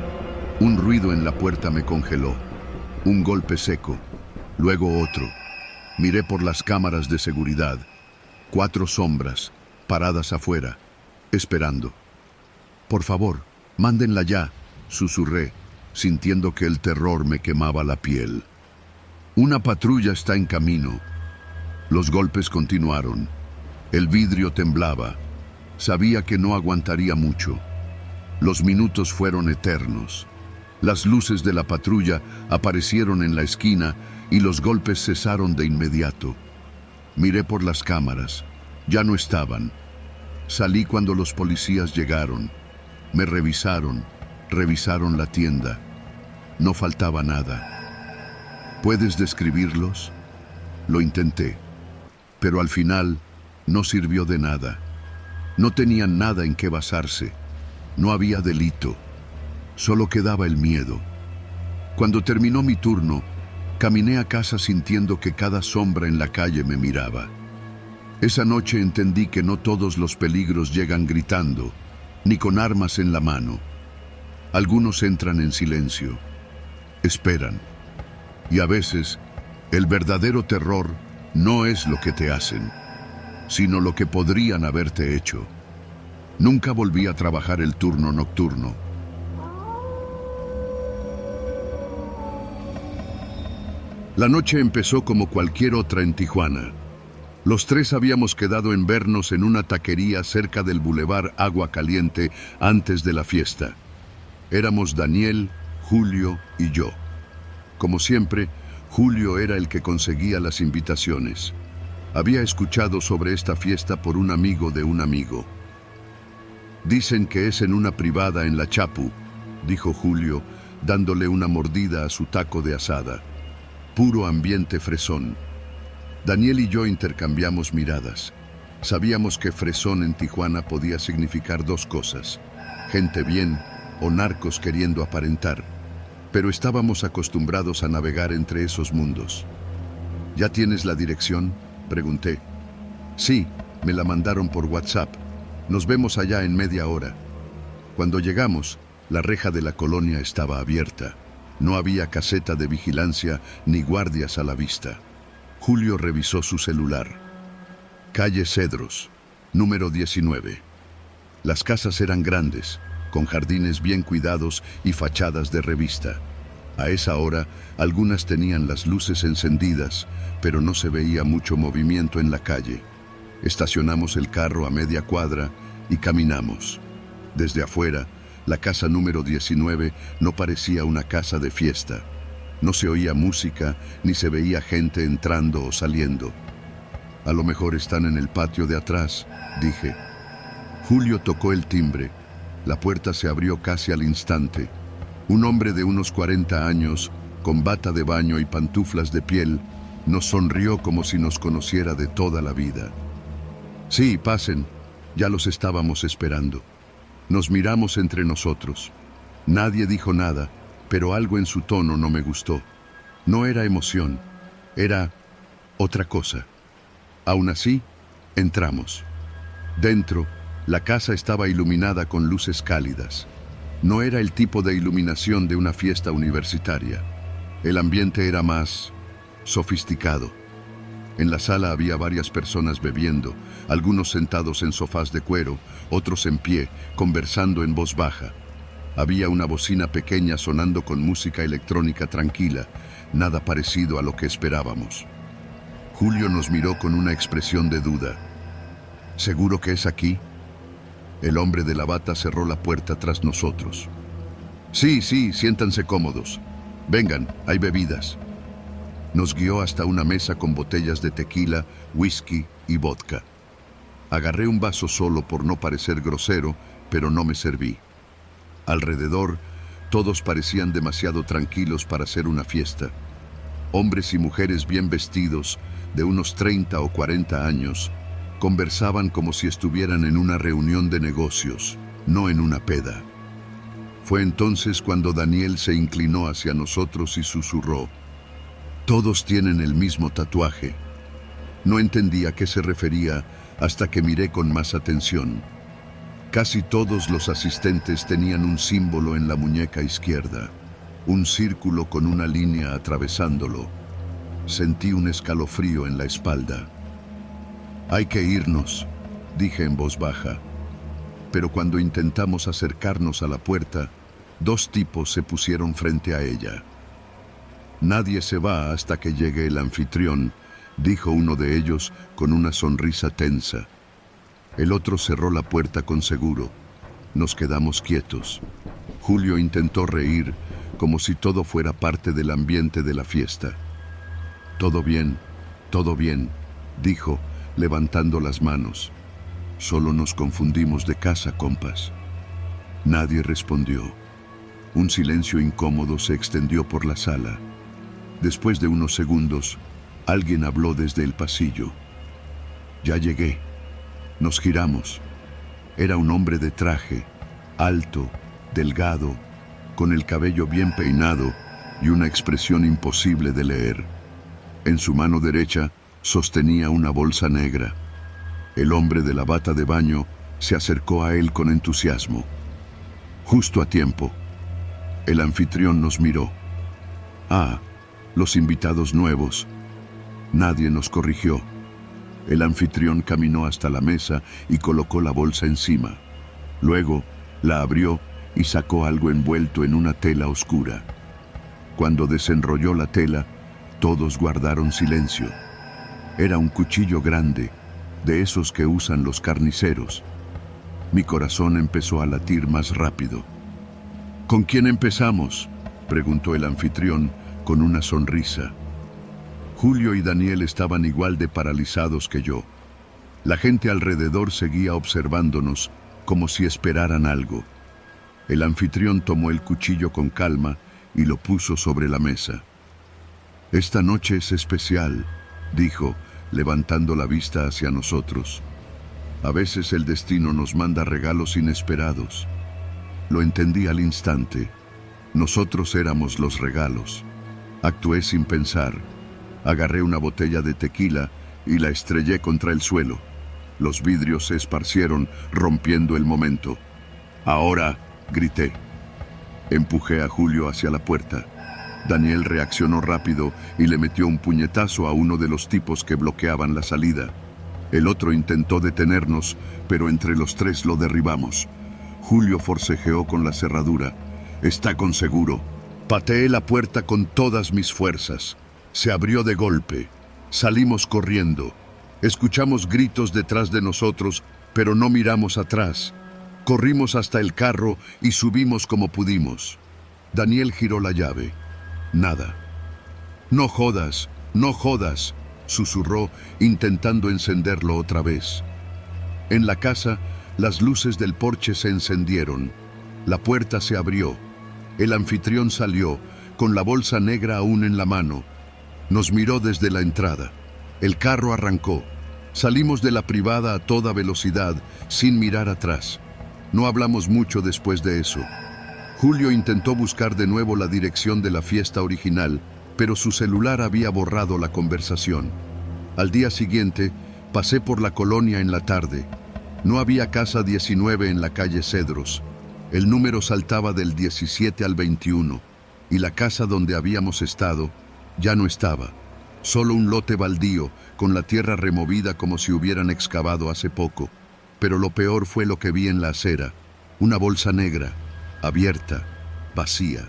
un ruido en la puerta me congeló. Un golpe seco, luego otro. Miré por las cámaras de seguridad. 4 sombras, paradas afuera, esperando. «Por favor, mándenla ya», susurré, sintiendo que el terror me quemaba la piel. «Una patrulla está en camino». Los golpes continuaron. El vidrio temblaba. Sabía que no aguantaría mucho. Los minutos fueron eternos. Las luces de la patrulla aparecieron en la esquina y los golpes cesaron de inmediato. Miré por las cámaras. Ya no estaban. Salí cuando los policías llegaron. Me revisaron la tienda. No faltaba nada. ¿Puedes describirlos? Lo intenté, pero al final no sirvió de nada. No tenían nada en qué basarse. No había delito. Solo quedaba el miedo. Cuando terminó mi turno, caminé a casa sintiendo que cada sombra en la calle me miraba. Esa noche entendí que no todos los peligros llegan gritando, ni con armas en la mano. Algunos entran en silencio, esperan. Y a veces, el verdadero terror no es lo que te hacen, sino lo que podrían haberte hecho. Nunca volví a trabajar el turno nocturno. La noche empezó como cualquier otra en Tijuana. Los 3 habíamos quedado en vernos en una taquería cerca del Boulevard Agua Caliente antes de la fiesta. Éramos Daniel, Julio y yo. Como siempre, Julio era el que conseguía las invitaciones. Había escuchado sobre esta fiesta por un amigo de un amigo. «Dicen que es en una privada en La Chapu», dijo Julio, dándole una mordida a su taco de asada. Puro ambiente fresón. Daniel y yo intercambiamos miradas. Sabíamos que fresón en Tijuana podía significar 2 cosas: gente bien o narcos queriendo aparentar. Pero estábamos acostumbrados a navegar entre esos mundos. «¿Ya tienes la dirección?», pregunté. «Sí, me la mandaron por WhatsApp. Nos vemos allá en media hora». Cuando llegamos, la reja de la colonia estaba abierta. No había caseta de vigilancia ni guardias a la vista. Julio revisó su celular. Calle Cedros, número 19. Las casas eran grandes, con jardines bien cuidados y fachadas de revista. A esa hora, algunas tenían las luces encendidas, pero no se veía mucho movimiento en la calle. Estacionamos el carro a media cuadra y caminamos. Desde afuera, la casa número 19 no parecía una casa de fiesta. No se oía música ni se veía gente entrando o saliendo. «A lo mejor están en el patio de atrás», dije. Julio tocó el timbre. La puerta se abrió casi al instante. Un hombre de unos 40 años, con bata de baño y pantuflas de piel, nos sonrió como si nos conociera de toda la vida. «Sí, pasen. Ya los estábamos esperando». Nos miramos entre nosotros. Nadie dijo nada, pero algo en su tono no me gustó. No era emoción, era otra cosa. Aún así, entramos. Dentro, la casa estaba iluminada con luces cálidas. No era el tipo de iluminación de una fiesta universitaria. El ambiente era más sofisticado. En la sala había varias personas bebiendo, algunos sentados en sofás de cuero, otros en pie, conversando en voz baja. Había una bocina pequeña sonando con música electrónica tranquila, nada parecido a lo que esperábamos. Julio nos miró con una expresión de duda. «¿Seguro que es aquí?» El hombre de la bata cerró la puerta tras nosotros. «Sí, siéntanse cómodos. Vengan, hay bebidas». Nos guió hasta una mesa con botellas de tequila, whisky y vodka. Agarré un vaso solo por no parecer grosero, pero no me serví. Alrededor, todos parecían demasiado tranquilos para hacer una fiesta. Hombres y mujeres bien vestidos, de unos 30 o 40 años, conversaban como si estuvieran en una reunión de negocios, no en una peda. Fue entonces cuando Daniel se inclinó hacia nosotros y susurró: «Todos tienen el mismo tatuaje». No entendí a qué se refería hasta que miré con más atención. Casi todos los asistentes tenían un símbolo en la muñeca izquierda, un círculo con una línea atravesándolo. Sentí un escalofrío en la espalda. Hay que irnos, dije en voz baja. Pero cuando intentamos acercarnos a la puerta, dos tipos se pusieron frente a ella. Nadie se va hasta que llegue el anfitrión, dijo uno de ellos con una sonrisa tensa. El otro cerró la puerta con seguro. Nos quedamos quietos. Julio intentó reír, como si todo fuera parte del ambiente de la fiesta. Todo bien, dijo, levantando las manos. Solo nos confundimos de casa, compas. Nadie respondió. Un silencio incómodo se extendió por la sala. Después de unos segundos, alguien habló desde el pasillo. Ya llegué. Nos giramos. Era un hombre de traje, alto, delgado, con el cabello bien peinado y una expresión imposible de leer. En su mano derecha sostenía una bolsa negra. El hombre de la bata de baño se acercó a él con entusiasmo. Justo a tiempo. El anfitrión nos miró. Ah, los invitados nuevos. Nadie nos corrigió. El anfitrión caminó hasta la mesa y colocó la bolsa encima. Luego la abrió y sacó algo envuelto en una tela oscura. Cuando desenrolló la tela, todos guardaron silencio. Era un cuchillo grande, de esos que usan los carniceros. Mi corazón empezó a latir más rápido. ¿Con quién empezamos?, preguntó el anfitrión con una sonrisa. Julio y Daniel estaban igual de paralizados que yo. La gente alrededor seguía observándonos como si esperaran algo. El anfitrión tomó el cuchillo con calma y lo puso sobre la mesa. Esta noche es especial, dijo, levantando la vista hacia nosotros. A veces el destino nos manda regalos inesperados. Lo entendí al instante. Nosotros éramos los regalos. Actué sin pensar. Agarré una botella de tequila y la estrellé contra el suelo. Los vidrios se esparcieron, rompiendo el momento. Ahora, grité. Empujé a Julio hacia la puerta. Daniel reaccionó rápido y le metió un puñetazo a uno de los tipos que bloqueaban la salida. El otro intentó detenernos, pero entre los tres lo derribamos. Julio forcejeó con la cerradura. Está con seguro. Pateé la puerta con todas mis fuerzas. Se abrió de golpe. Salimos corriendo. Escuchamos gritos detrás de nosotros, pero no miramos atrás. Corrimos hasta el carro y subimos como pudimos. Daniel giró la llave. Nada. No jodas, susurró, intentando encenderlo otra vez. En la casa, las luces del porche se encendieron. La puerta se abrió. El anfitrión salió, con la bolsa negra aún en la mano. Nos miró desde la entrada. El carro arrancó. Salimos de la privada a toda velocidad, sin mirar atrás. No hablamos mucho después de eso. Julio intentó buscar de nuevo la dirección de la fiesta original, pero su celular había borrado la conversación. Al día siguiente, pasé por la colonia en la tarde. No había casa 19 en la calle Cedros. El número saltaba del 17 al 21, y la casa donde habíamos estado ya no estaba. Solo un lote baldío, con la tierra removida como si hubieran excavado hace poco. Pero lo peor fue lo que vi en la acera. Una bolsa negra, abierta, vacía.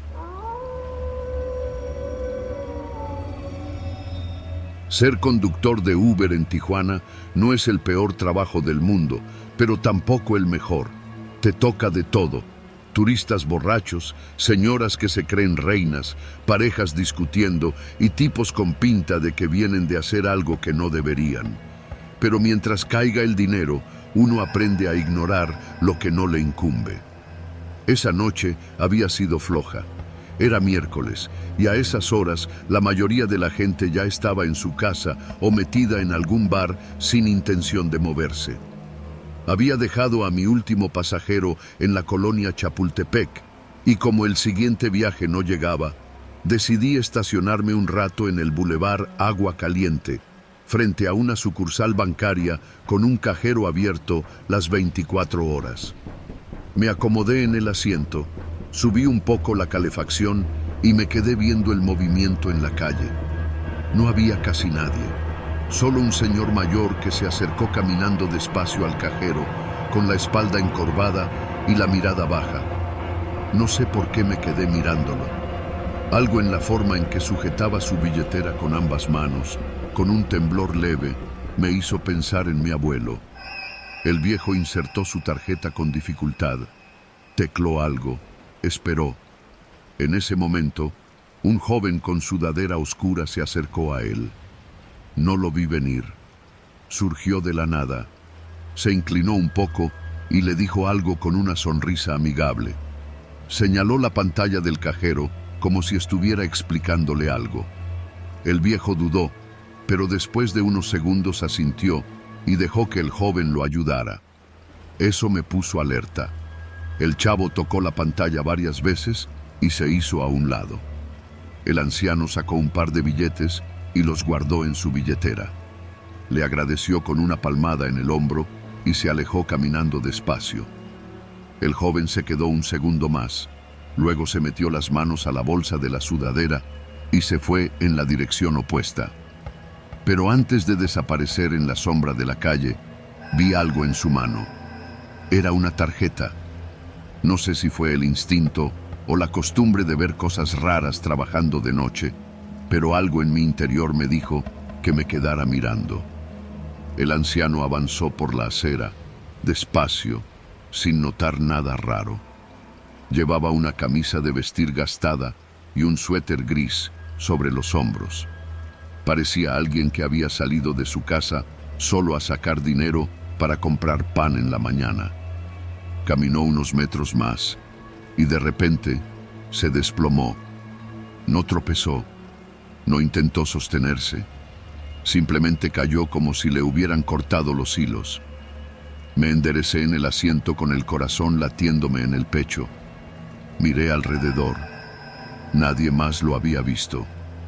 Ser conductor de Uber en Tijuana no es el peor trabajo del mundo, pero tampoco el mejor. Te toca de todo. Turistas borrachos, señoras que se creen reinas, parejas discutiendo y tipos con pinta de que vienen de hacer algo que no deberían. Pero mientras caiga el dinero, uno aprende a ignorar lo que no le incumbe. Esa noche había sido floja. Era miércoles, y a esas horas la mayoría de la gente ya estaba en su casa o metida en algún bar sin intención de moverse. Había dejado a mi último pasajero en la colonia Chapultepec, y como el siguiente viaje no llegaba, decidí estacionarme un rato en el Boulevard Agua Caliente, frente a una sucursal bancaria con un cajero abierto las 24 horas. Me acomodé en el asiento, subí un poco la calefacción y me quedé viendo el movimiento en la calle. No había casi nadie. Solo un señor mayor que se acercó caminando despacio al cajero, con la espalda encorvada y la mirada baja. No sé por qué me quedé mirándolo. Algo en la forma en que sujetaba su billetera con ambas manos, con un temblor leve, me hizo pensar en mi abuelo. El viejo insertó su tarjeta con dificultad. Tecló algo. Esperó. En ese momento, un joven con sudadera oscura se acercó a él. No lo vi venir. Surgió de la nada. Se inclinó un poco y le dijo algo con una sonrisa amigable. Señaló la pantalla del cajero como si estuviera explicándole algo. El viejo dudó, pero después de unos segundos asintió y dejó que el joven lo ayudara. Eso me puso alerta. El chavo tocó la pantalla varias veces y se hizo a un lado. El anciano sacó un par de billetes y los guardó en su billetera. Le agradeció con una palmada en el hombro y se alejó caminando despacio. El joven se quedó un segundo más, luego se metió las manos a la bolsa de la sudadera y se fue en la dirección opuesta. Pero antes de desaparecer en la sombra de la calle, vi algo en su mano. Era una tarjeta. No sé si fue el instinto o la costumbre de ver cosas raras trabajando de noche, pero algo en mi interior me dijo que me quedara mirando. El anciano avanzó por la acera, despacio, sin notar nada raro. Llevaba una camisa de vestir gastada y un suéter gris sobre los hombros. Parecía alguien que había salido de su casa solo a sacar dinero para comprar pan en la mañana. Caminó unos metros más y de repente se desplomó. No tropezó, no intentó sostenerse. Simplemente cayó como si le hubieran cortado los hilos. Me enderecé en el asiento con el corazón latiéndome en el pecho. Miré alrededor. Nadie más lo había visto.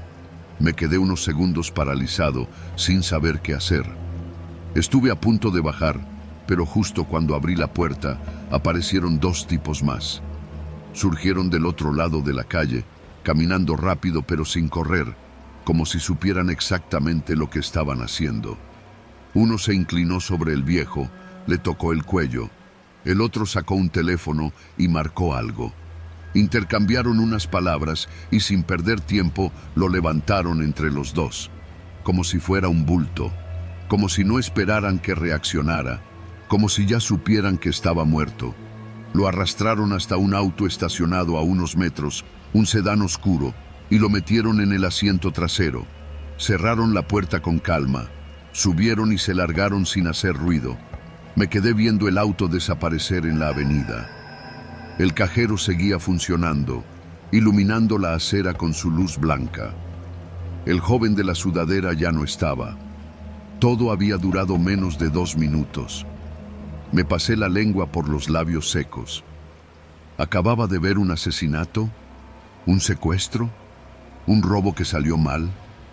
Me quedé unos segundos paralizado, sin saber qué hacer. Estuve a punto de bajar, pero justo cuando abrí la puerta, aparecieron dos tipos más. Surgieron del otro lado de la calle, caminando rápido pero sin correr, como si supieran exactamente lo que estaban haciendo. Uno se inclinó sobre el viejo, le tocó el cuello. El otro sacó un teléfono y marcó algo. Intercambiaron unas palabras y sin perder tiempo lo levantaron entre los dos, como si fuera un bulto, como si no esperaran que reaccionara, como si ya supieran que estaba muerto. Lo arrastraron hasta un auto estacionado a unos metros, un sedán oscuro, y lo metieron en el asiento trasero. Cerraron la puerta con calma, subieron y se largaron sin hacer ruido. Me quedé viendo el auto desaparecer en la avenida. El cajero seguía funcionando, iluminando la acera con su luz blanca. El joven de la sudadera ya no estaba. Todo había durado menos de 2 minutos. Me pasé la lengua por los labios secos. ¿Acababa de ver un asesinato? ¿Un secuestro? ¿Un robo que salió mal?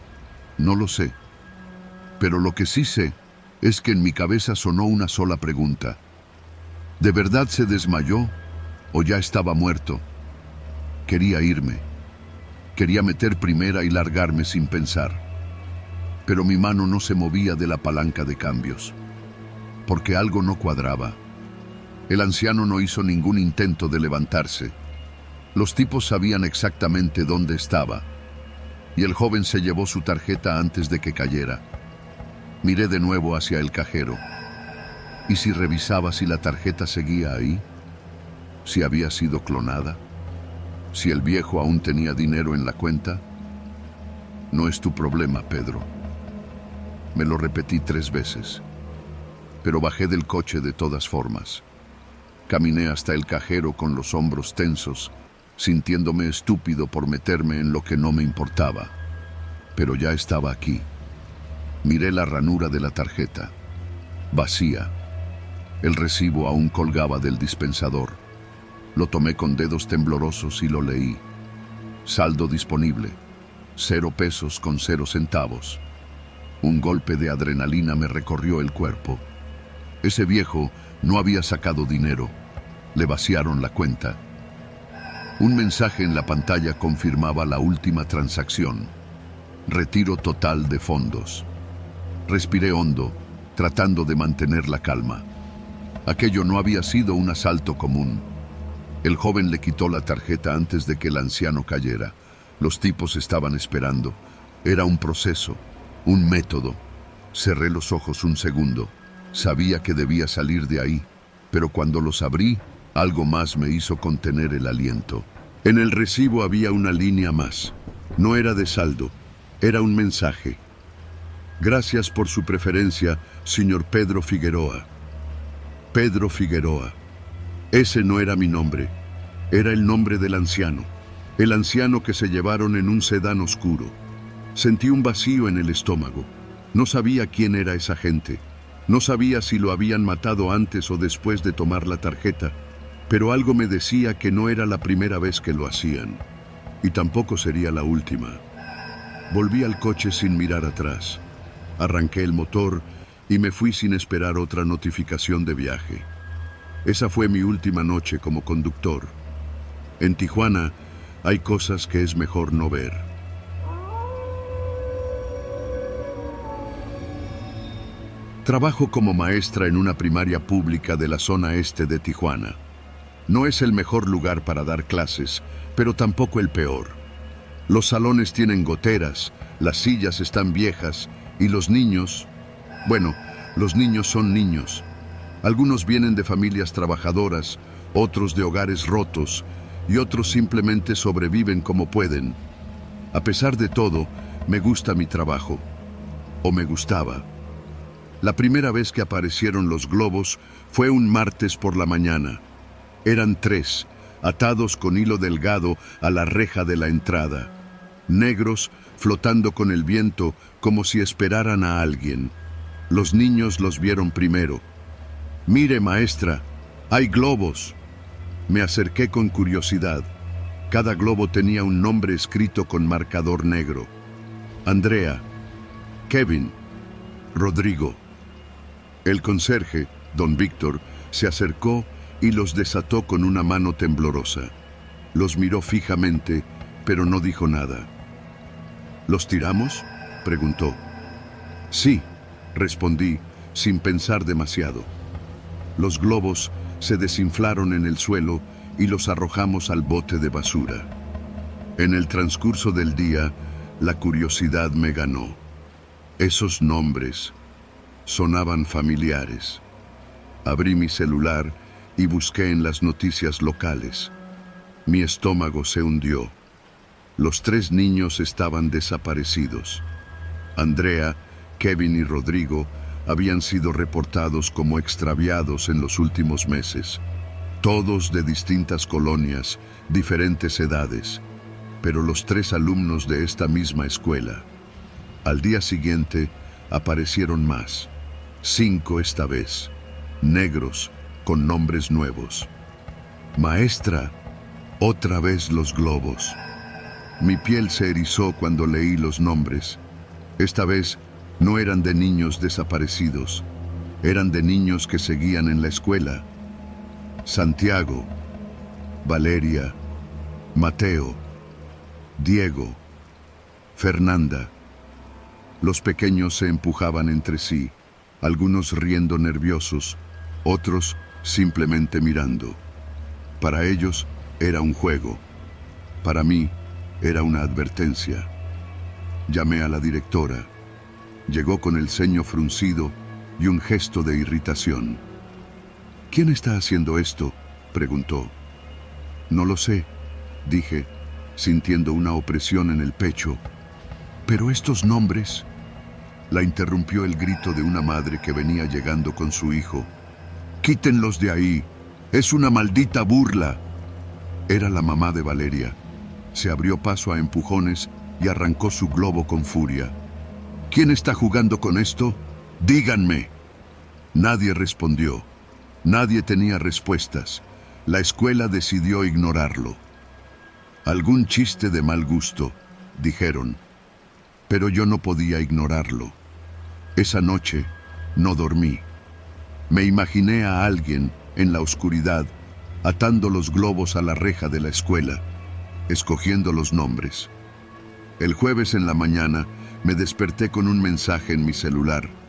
No lo sé. Pero lo que sí sé es que en mi cabeza sonó una sola pregunta. ¿De verdad se desmayó o ya estaba muerto? Quería irme. Quería meter primera y largarme sin pensar. Pero mi mano no se movía de la palanca de cambios, porque algo no cuadraba. El anciano no hizo ningún intento de levantarse. Los tipos sabían exactamente dónde estaba, y el joven se llevó su tarjeta antes de que cayera. Miré de nuevo hacia el cajero. ¿Y si revisaba si la tarjeta seguía ahí? ¿Si había sido clonada? ¿Si el viejo aún tenía dinero en la cuenta? No es tu problema, Pedro. Me lo repetí 3 veces. Pero bajé del coche de todas formas. Caminé hasta el cajero con los hombros tensos, sintiéndome estúpido por meterme en lo que no me importaba. Pero ya estaba aquí. Miré la ranura de la tarjeta. Vacía. El recibo aún colgaba del dispensador. Lo tomé con dedos temblorosos y lo leí. Saldo disponible. 0 pesos con 0 centavos. Un golpe de adrenalina me recorrió el cuerpo. Ese viejo no había sacado dinero. Le vaciaron la cuenta. Un mensaje en la pantalla confirmaba la última transacción. Retiro total de fondos. Respiré hondo, tratando de mantener la calma. Aquello no había sido un asalto común. El joven le quitó la tarjeta antes de que el anciano cayera. Los tipos estaban esperando. Era un proceso, un método. Cerré los ojos un segundo. Sabía que debía salir de ahí, pero cuando los abrí, algo más me hizo contener el aliento. En el recibo había una línea más. No era de saldo, era un mensaje. Gracias por su preferencia, señor Pedro Figueroa. Pedro Figueroa. Ese no era mi nombre, era el nombre del anciano. El anciano que se llevaron en un sedán oscuro. Sentí un vacío en el estómago. No sabía quién era esa gente. No sabía si lo habían matado antes o después de tomar la tarjeta, pero algo me decía que no era la primera vez que lo hacían, y tampoco sería la última. Volví al coche sin mirar atrás. Arranqué el motor y me fui sin esperar otra notificación de viaje. Esa fue mi última noche como conductor. En Tijuana hay cosas que es mejor no ver. Trabajo como maestra en una primaria pública de la zona este de Tijuana. No es el mejor lugar para dar clases, pero tampoco el peor. Los salones tienen goteras, las sillas están viejas y los niños... Bueno, los niños son niños. Algunos vienen de familias trabajadoras, otros de hogares rotos y otros simplemente sobreviven como pueden. A pesar de todo, me gusta mi trabajo. O me gustaba. La primera vez que aparecieron los globos fue un martes por la mañana. Eran 3, atados con hilo delgado a la reja de la entrada. Negros, flotando con el viento como si esperaran a alguien. Los niños los vieron primero. «Mire, maestra, hay globos». Me acerqué con curiosidad. Cada globo tenía un nombre escrito con marcador negro. Andrea, Kevin, Rodrigo. El conserje, don Víctor, se acercó y los desató con una mano temblorosa. Los miró fijamente, pero no dijo nada. ¿Los tiramos?, preguntó. Sí, respondí, sin pensar demasiado. Los globos se desinflaron en el suelo y los arrojamos al bote de basura. En el transcurso del día, la curiosidad me ganó. Esos nombres sonaban familiares. Abrí mi celular y busqué en las noticias locales. Mi estómago se hundió. Los 3 niños estaban desaparecidos. Andrea, Kevin y Rodrigo habían sido reportados como extraviados en los últimos meses. Todos de distintas colonias, diferentes edades, pero los 3 alumnos de esta misma escuela. Al día siguiente aparecieron más. 5 esta vez, negros, con nombres nuevos. Maestra, otra vez los globos. Mi piel se erizó cuando leí los nombres. Esta vez no eran de niños desaparecidos, eran de niños que seguían en la escuela. Santiago, Valeria, Mateo, Diego, Fernanda. Los pequeños se empujaban entre sí, algunos riendo nerviosos, otros simplemente mirando. Para ellos era un juego. Para mí era una advertencia. Llamé a la directora. Llegó con el ceño fruncido y un gesto de irritación. ¿Quién está haciendo esto?, preguntó. No lo sé, dije, sintiendo una opresión en el pecho. Pero estos nombres... La interrumpió el grito de una madre que venía llegando con su hijo. «¡Quítenlos de ahí! ¡Es una maldita burla!». Era la mamá de Valeria. Se abrió paso a empujones y arrancó su globo con furia. «¿Quién está jugando con esto? ¡Díganme!». Nadie respondió. Nadie tenía respuestas. La escuela decidió ignorarlo. «Algún chiste de mal gusto», dijeron. Pero yo no podía ignorarlo. Esa noche no dormí. Me imaginé a alguien en la oscuridad atando los globos a la reja de la escuela, escogiendo los nombres. El jueves en la mañana me desperté con un mensaje en mi celular.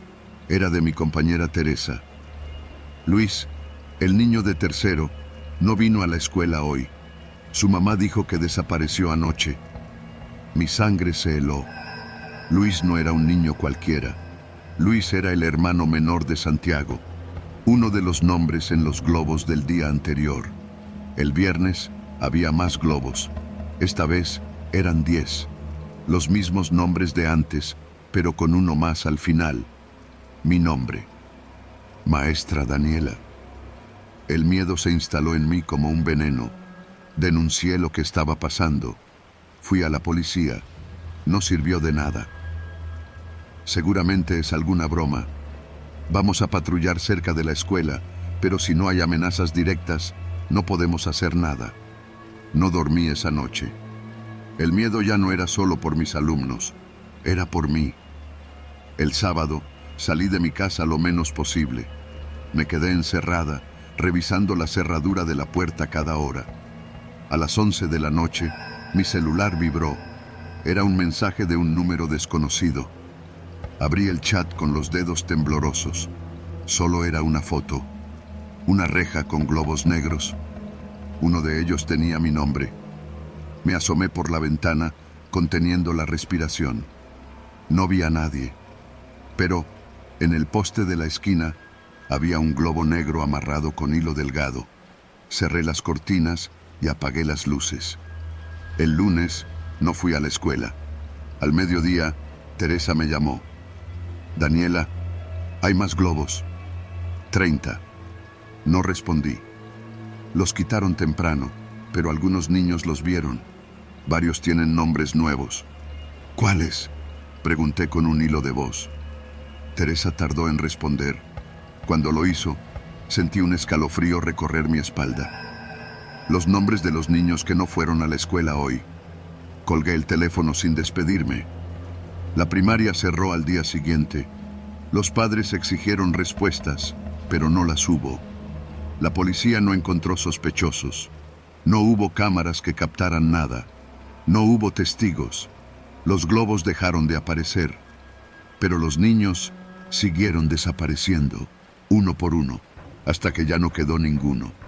Era de mi compañera Teresa. Luis, el niño de tercero, no vino a la escuela hoy. Su mamá dijo que desapareció anoche. Mi sangre se heló. Luis no era un niño cualquiera. Luis era el hermano menor de Santiago, uno de los nombres en los globos del día anterior. El viernes había más globos. Esta vez eran 10. Los mismos nombres de antes, pero con uno más al final. Mi nombre. Maestra Daniela. El miedo se instaló en mí como un veneno. Denuncié lo que estaba pasando. Fui a la policía. No sirvió de nada. Seguramente es alguna broma. Vamos a patrullar cerca de la escuela, pero si no hay amenazas directas, no podemos hacer nada. No dormí esa noche. El miedo ya no era solo por mis alumnos, era por mí. El sábado salí de mi casa lo menos posible. Me quedé encerrada, revisando la cerradura de la puerta cada hora. A las 11 de la noche, mi celular vibró. Era un mensaje de un número desconocido. Abrí el chat con los dedos temblorosos. Solo era una foto. Una reja con globos negros. Uno de ellos tenía mi nombre. Me asomé por la ventana, conteniendo la respiración. No vi a nadie. Pero, en el poste de la esquina, había un globo negro amarrado con hilo delgado. Cerré las cortinas y apagué las luces. El lunes no fui a la escuela. Al mediodía, Teresa me llamó. Daniela, hay más globos. 30. No respondí. Los quitaron temprano, pero algunos niños los vieron. Varios tienen nombres nuevos. ¿Cuáles? Pregunté con un hilo de voz. Teresa tardó en responder. Cuando lo hizo, sentí un escalofrío recorrer mi espalda. Los nombres de los niños que no fueron a la escuela hoy. Colgué el teléfono sin despedirme. La primaria cerró al día siguiente. Los padres exigieron respuestas, pero no las hubo. La policía no encontró sospechosos. No hubo cámaras que captaran nada. No hubo testigos. Los globos dejaron de aparecer. Pero los niños siguieron desapareciendo, uno por uno, hasta que ya no quedó ninguno.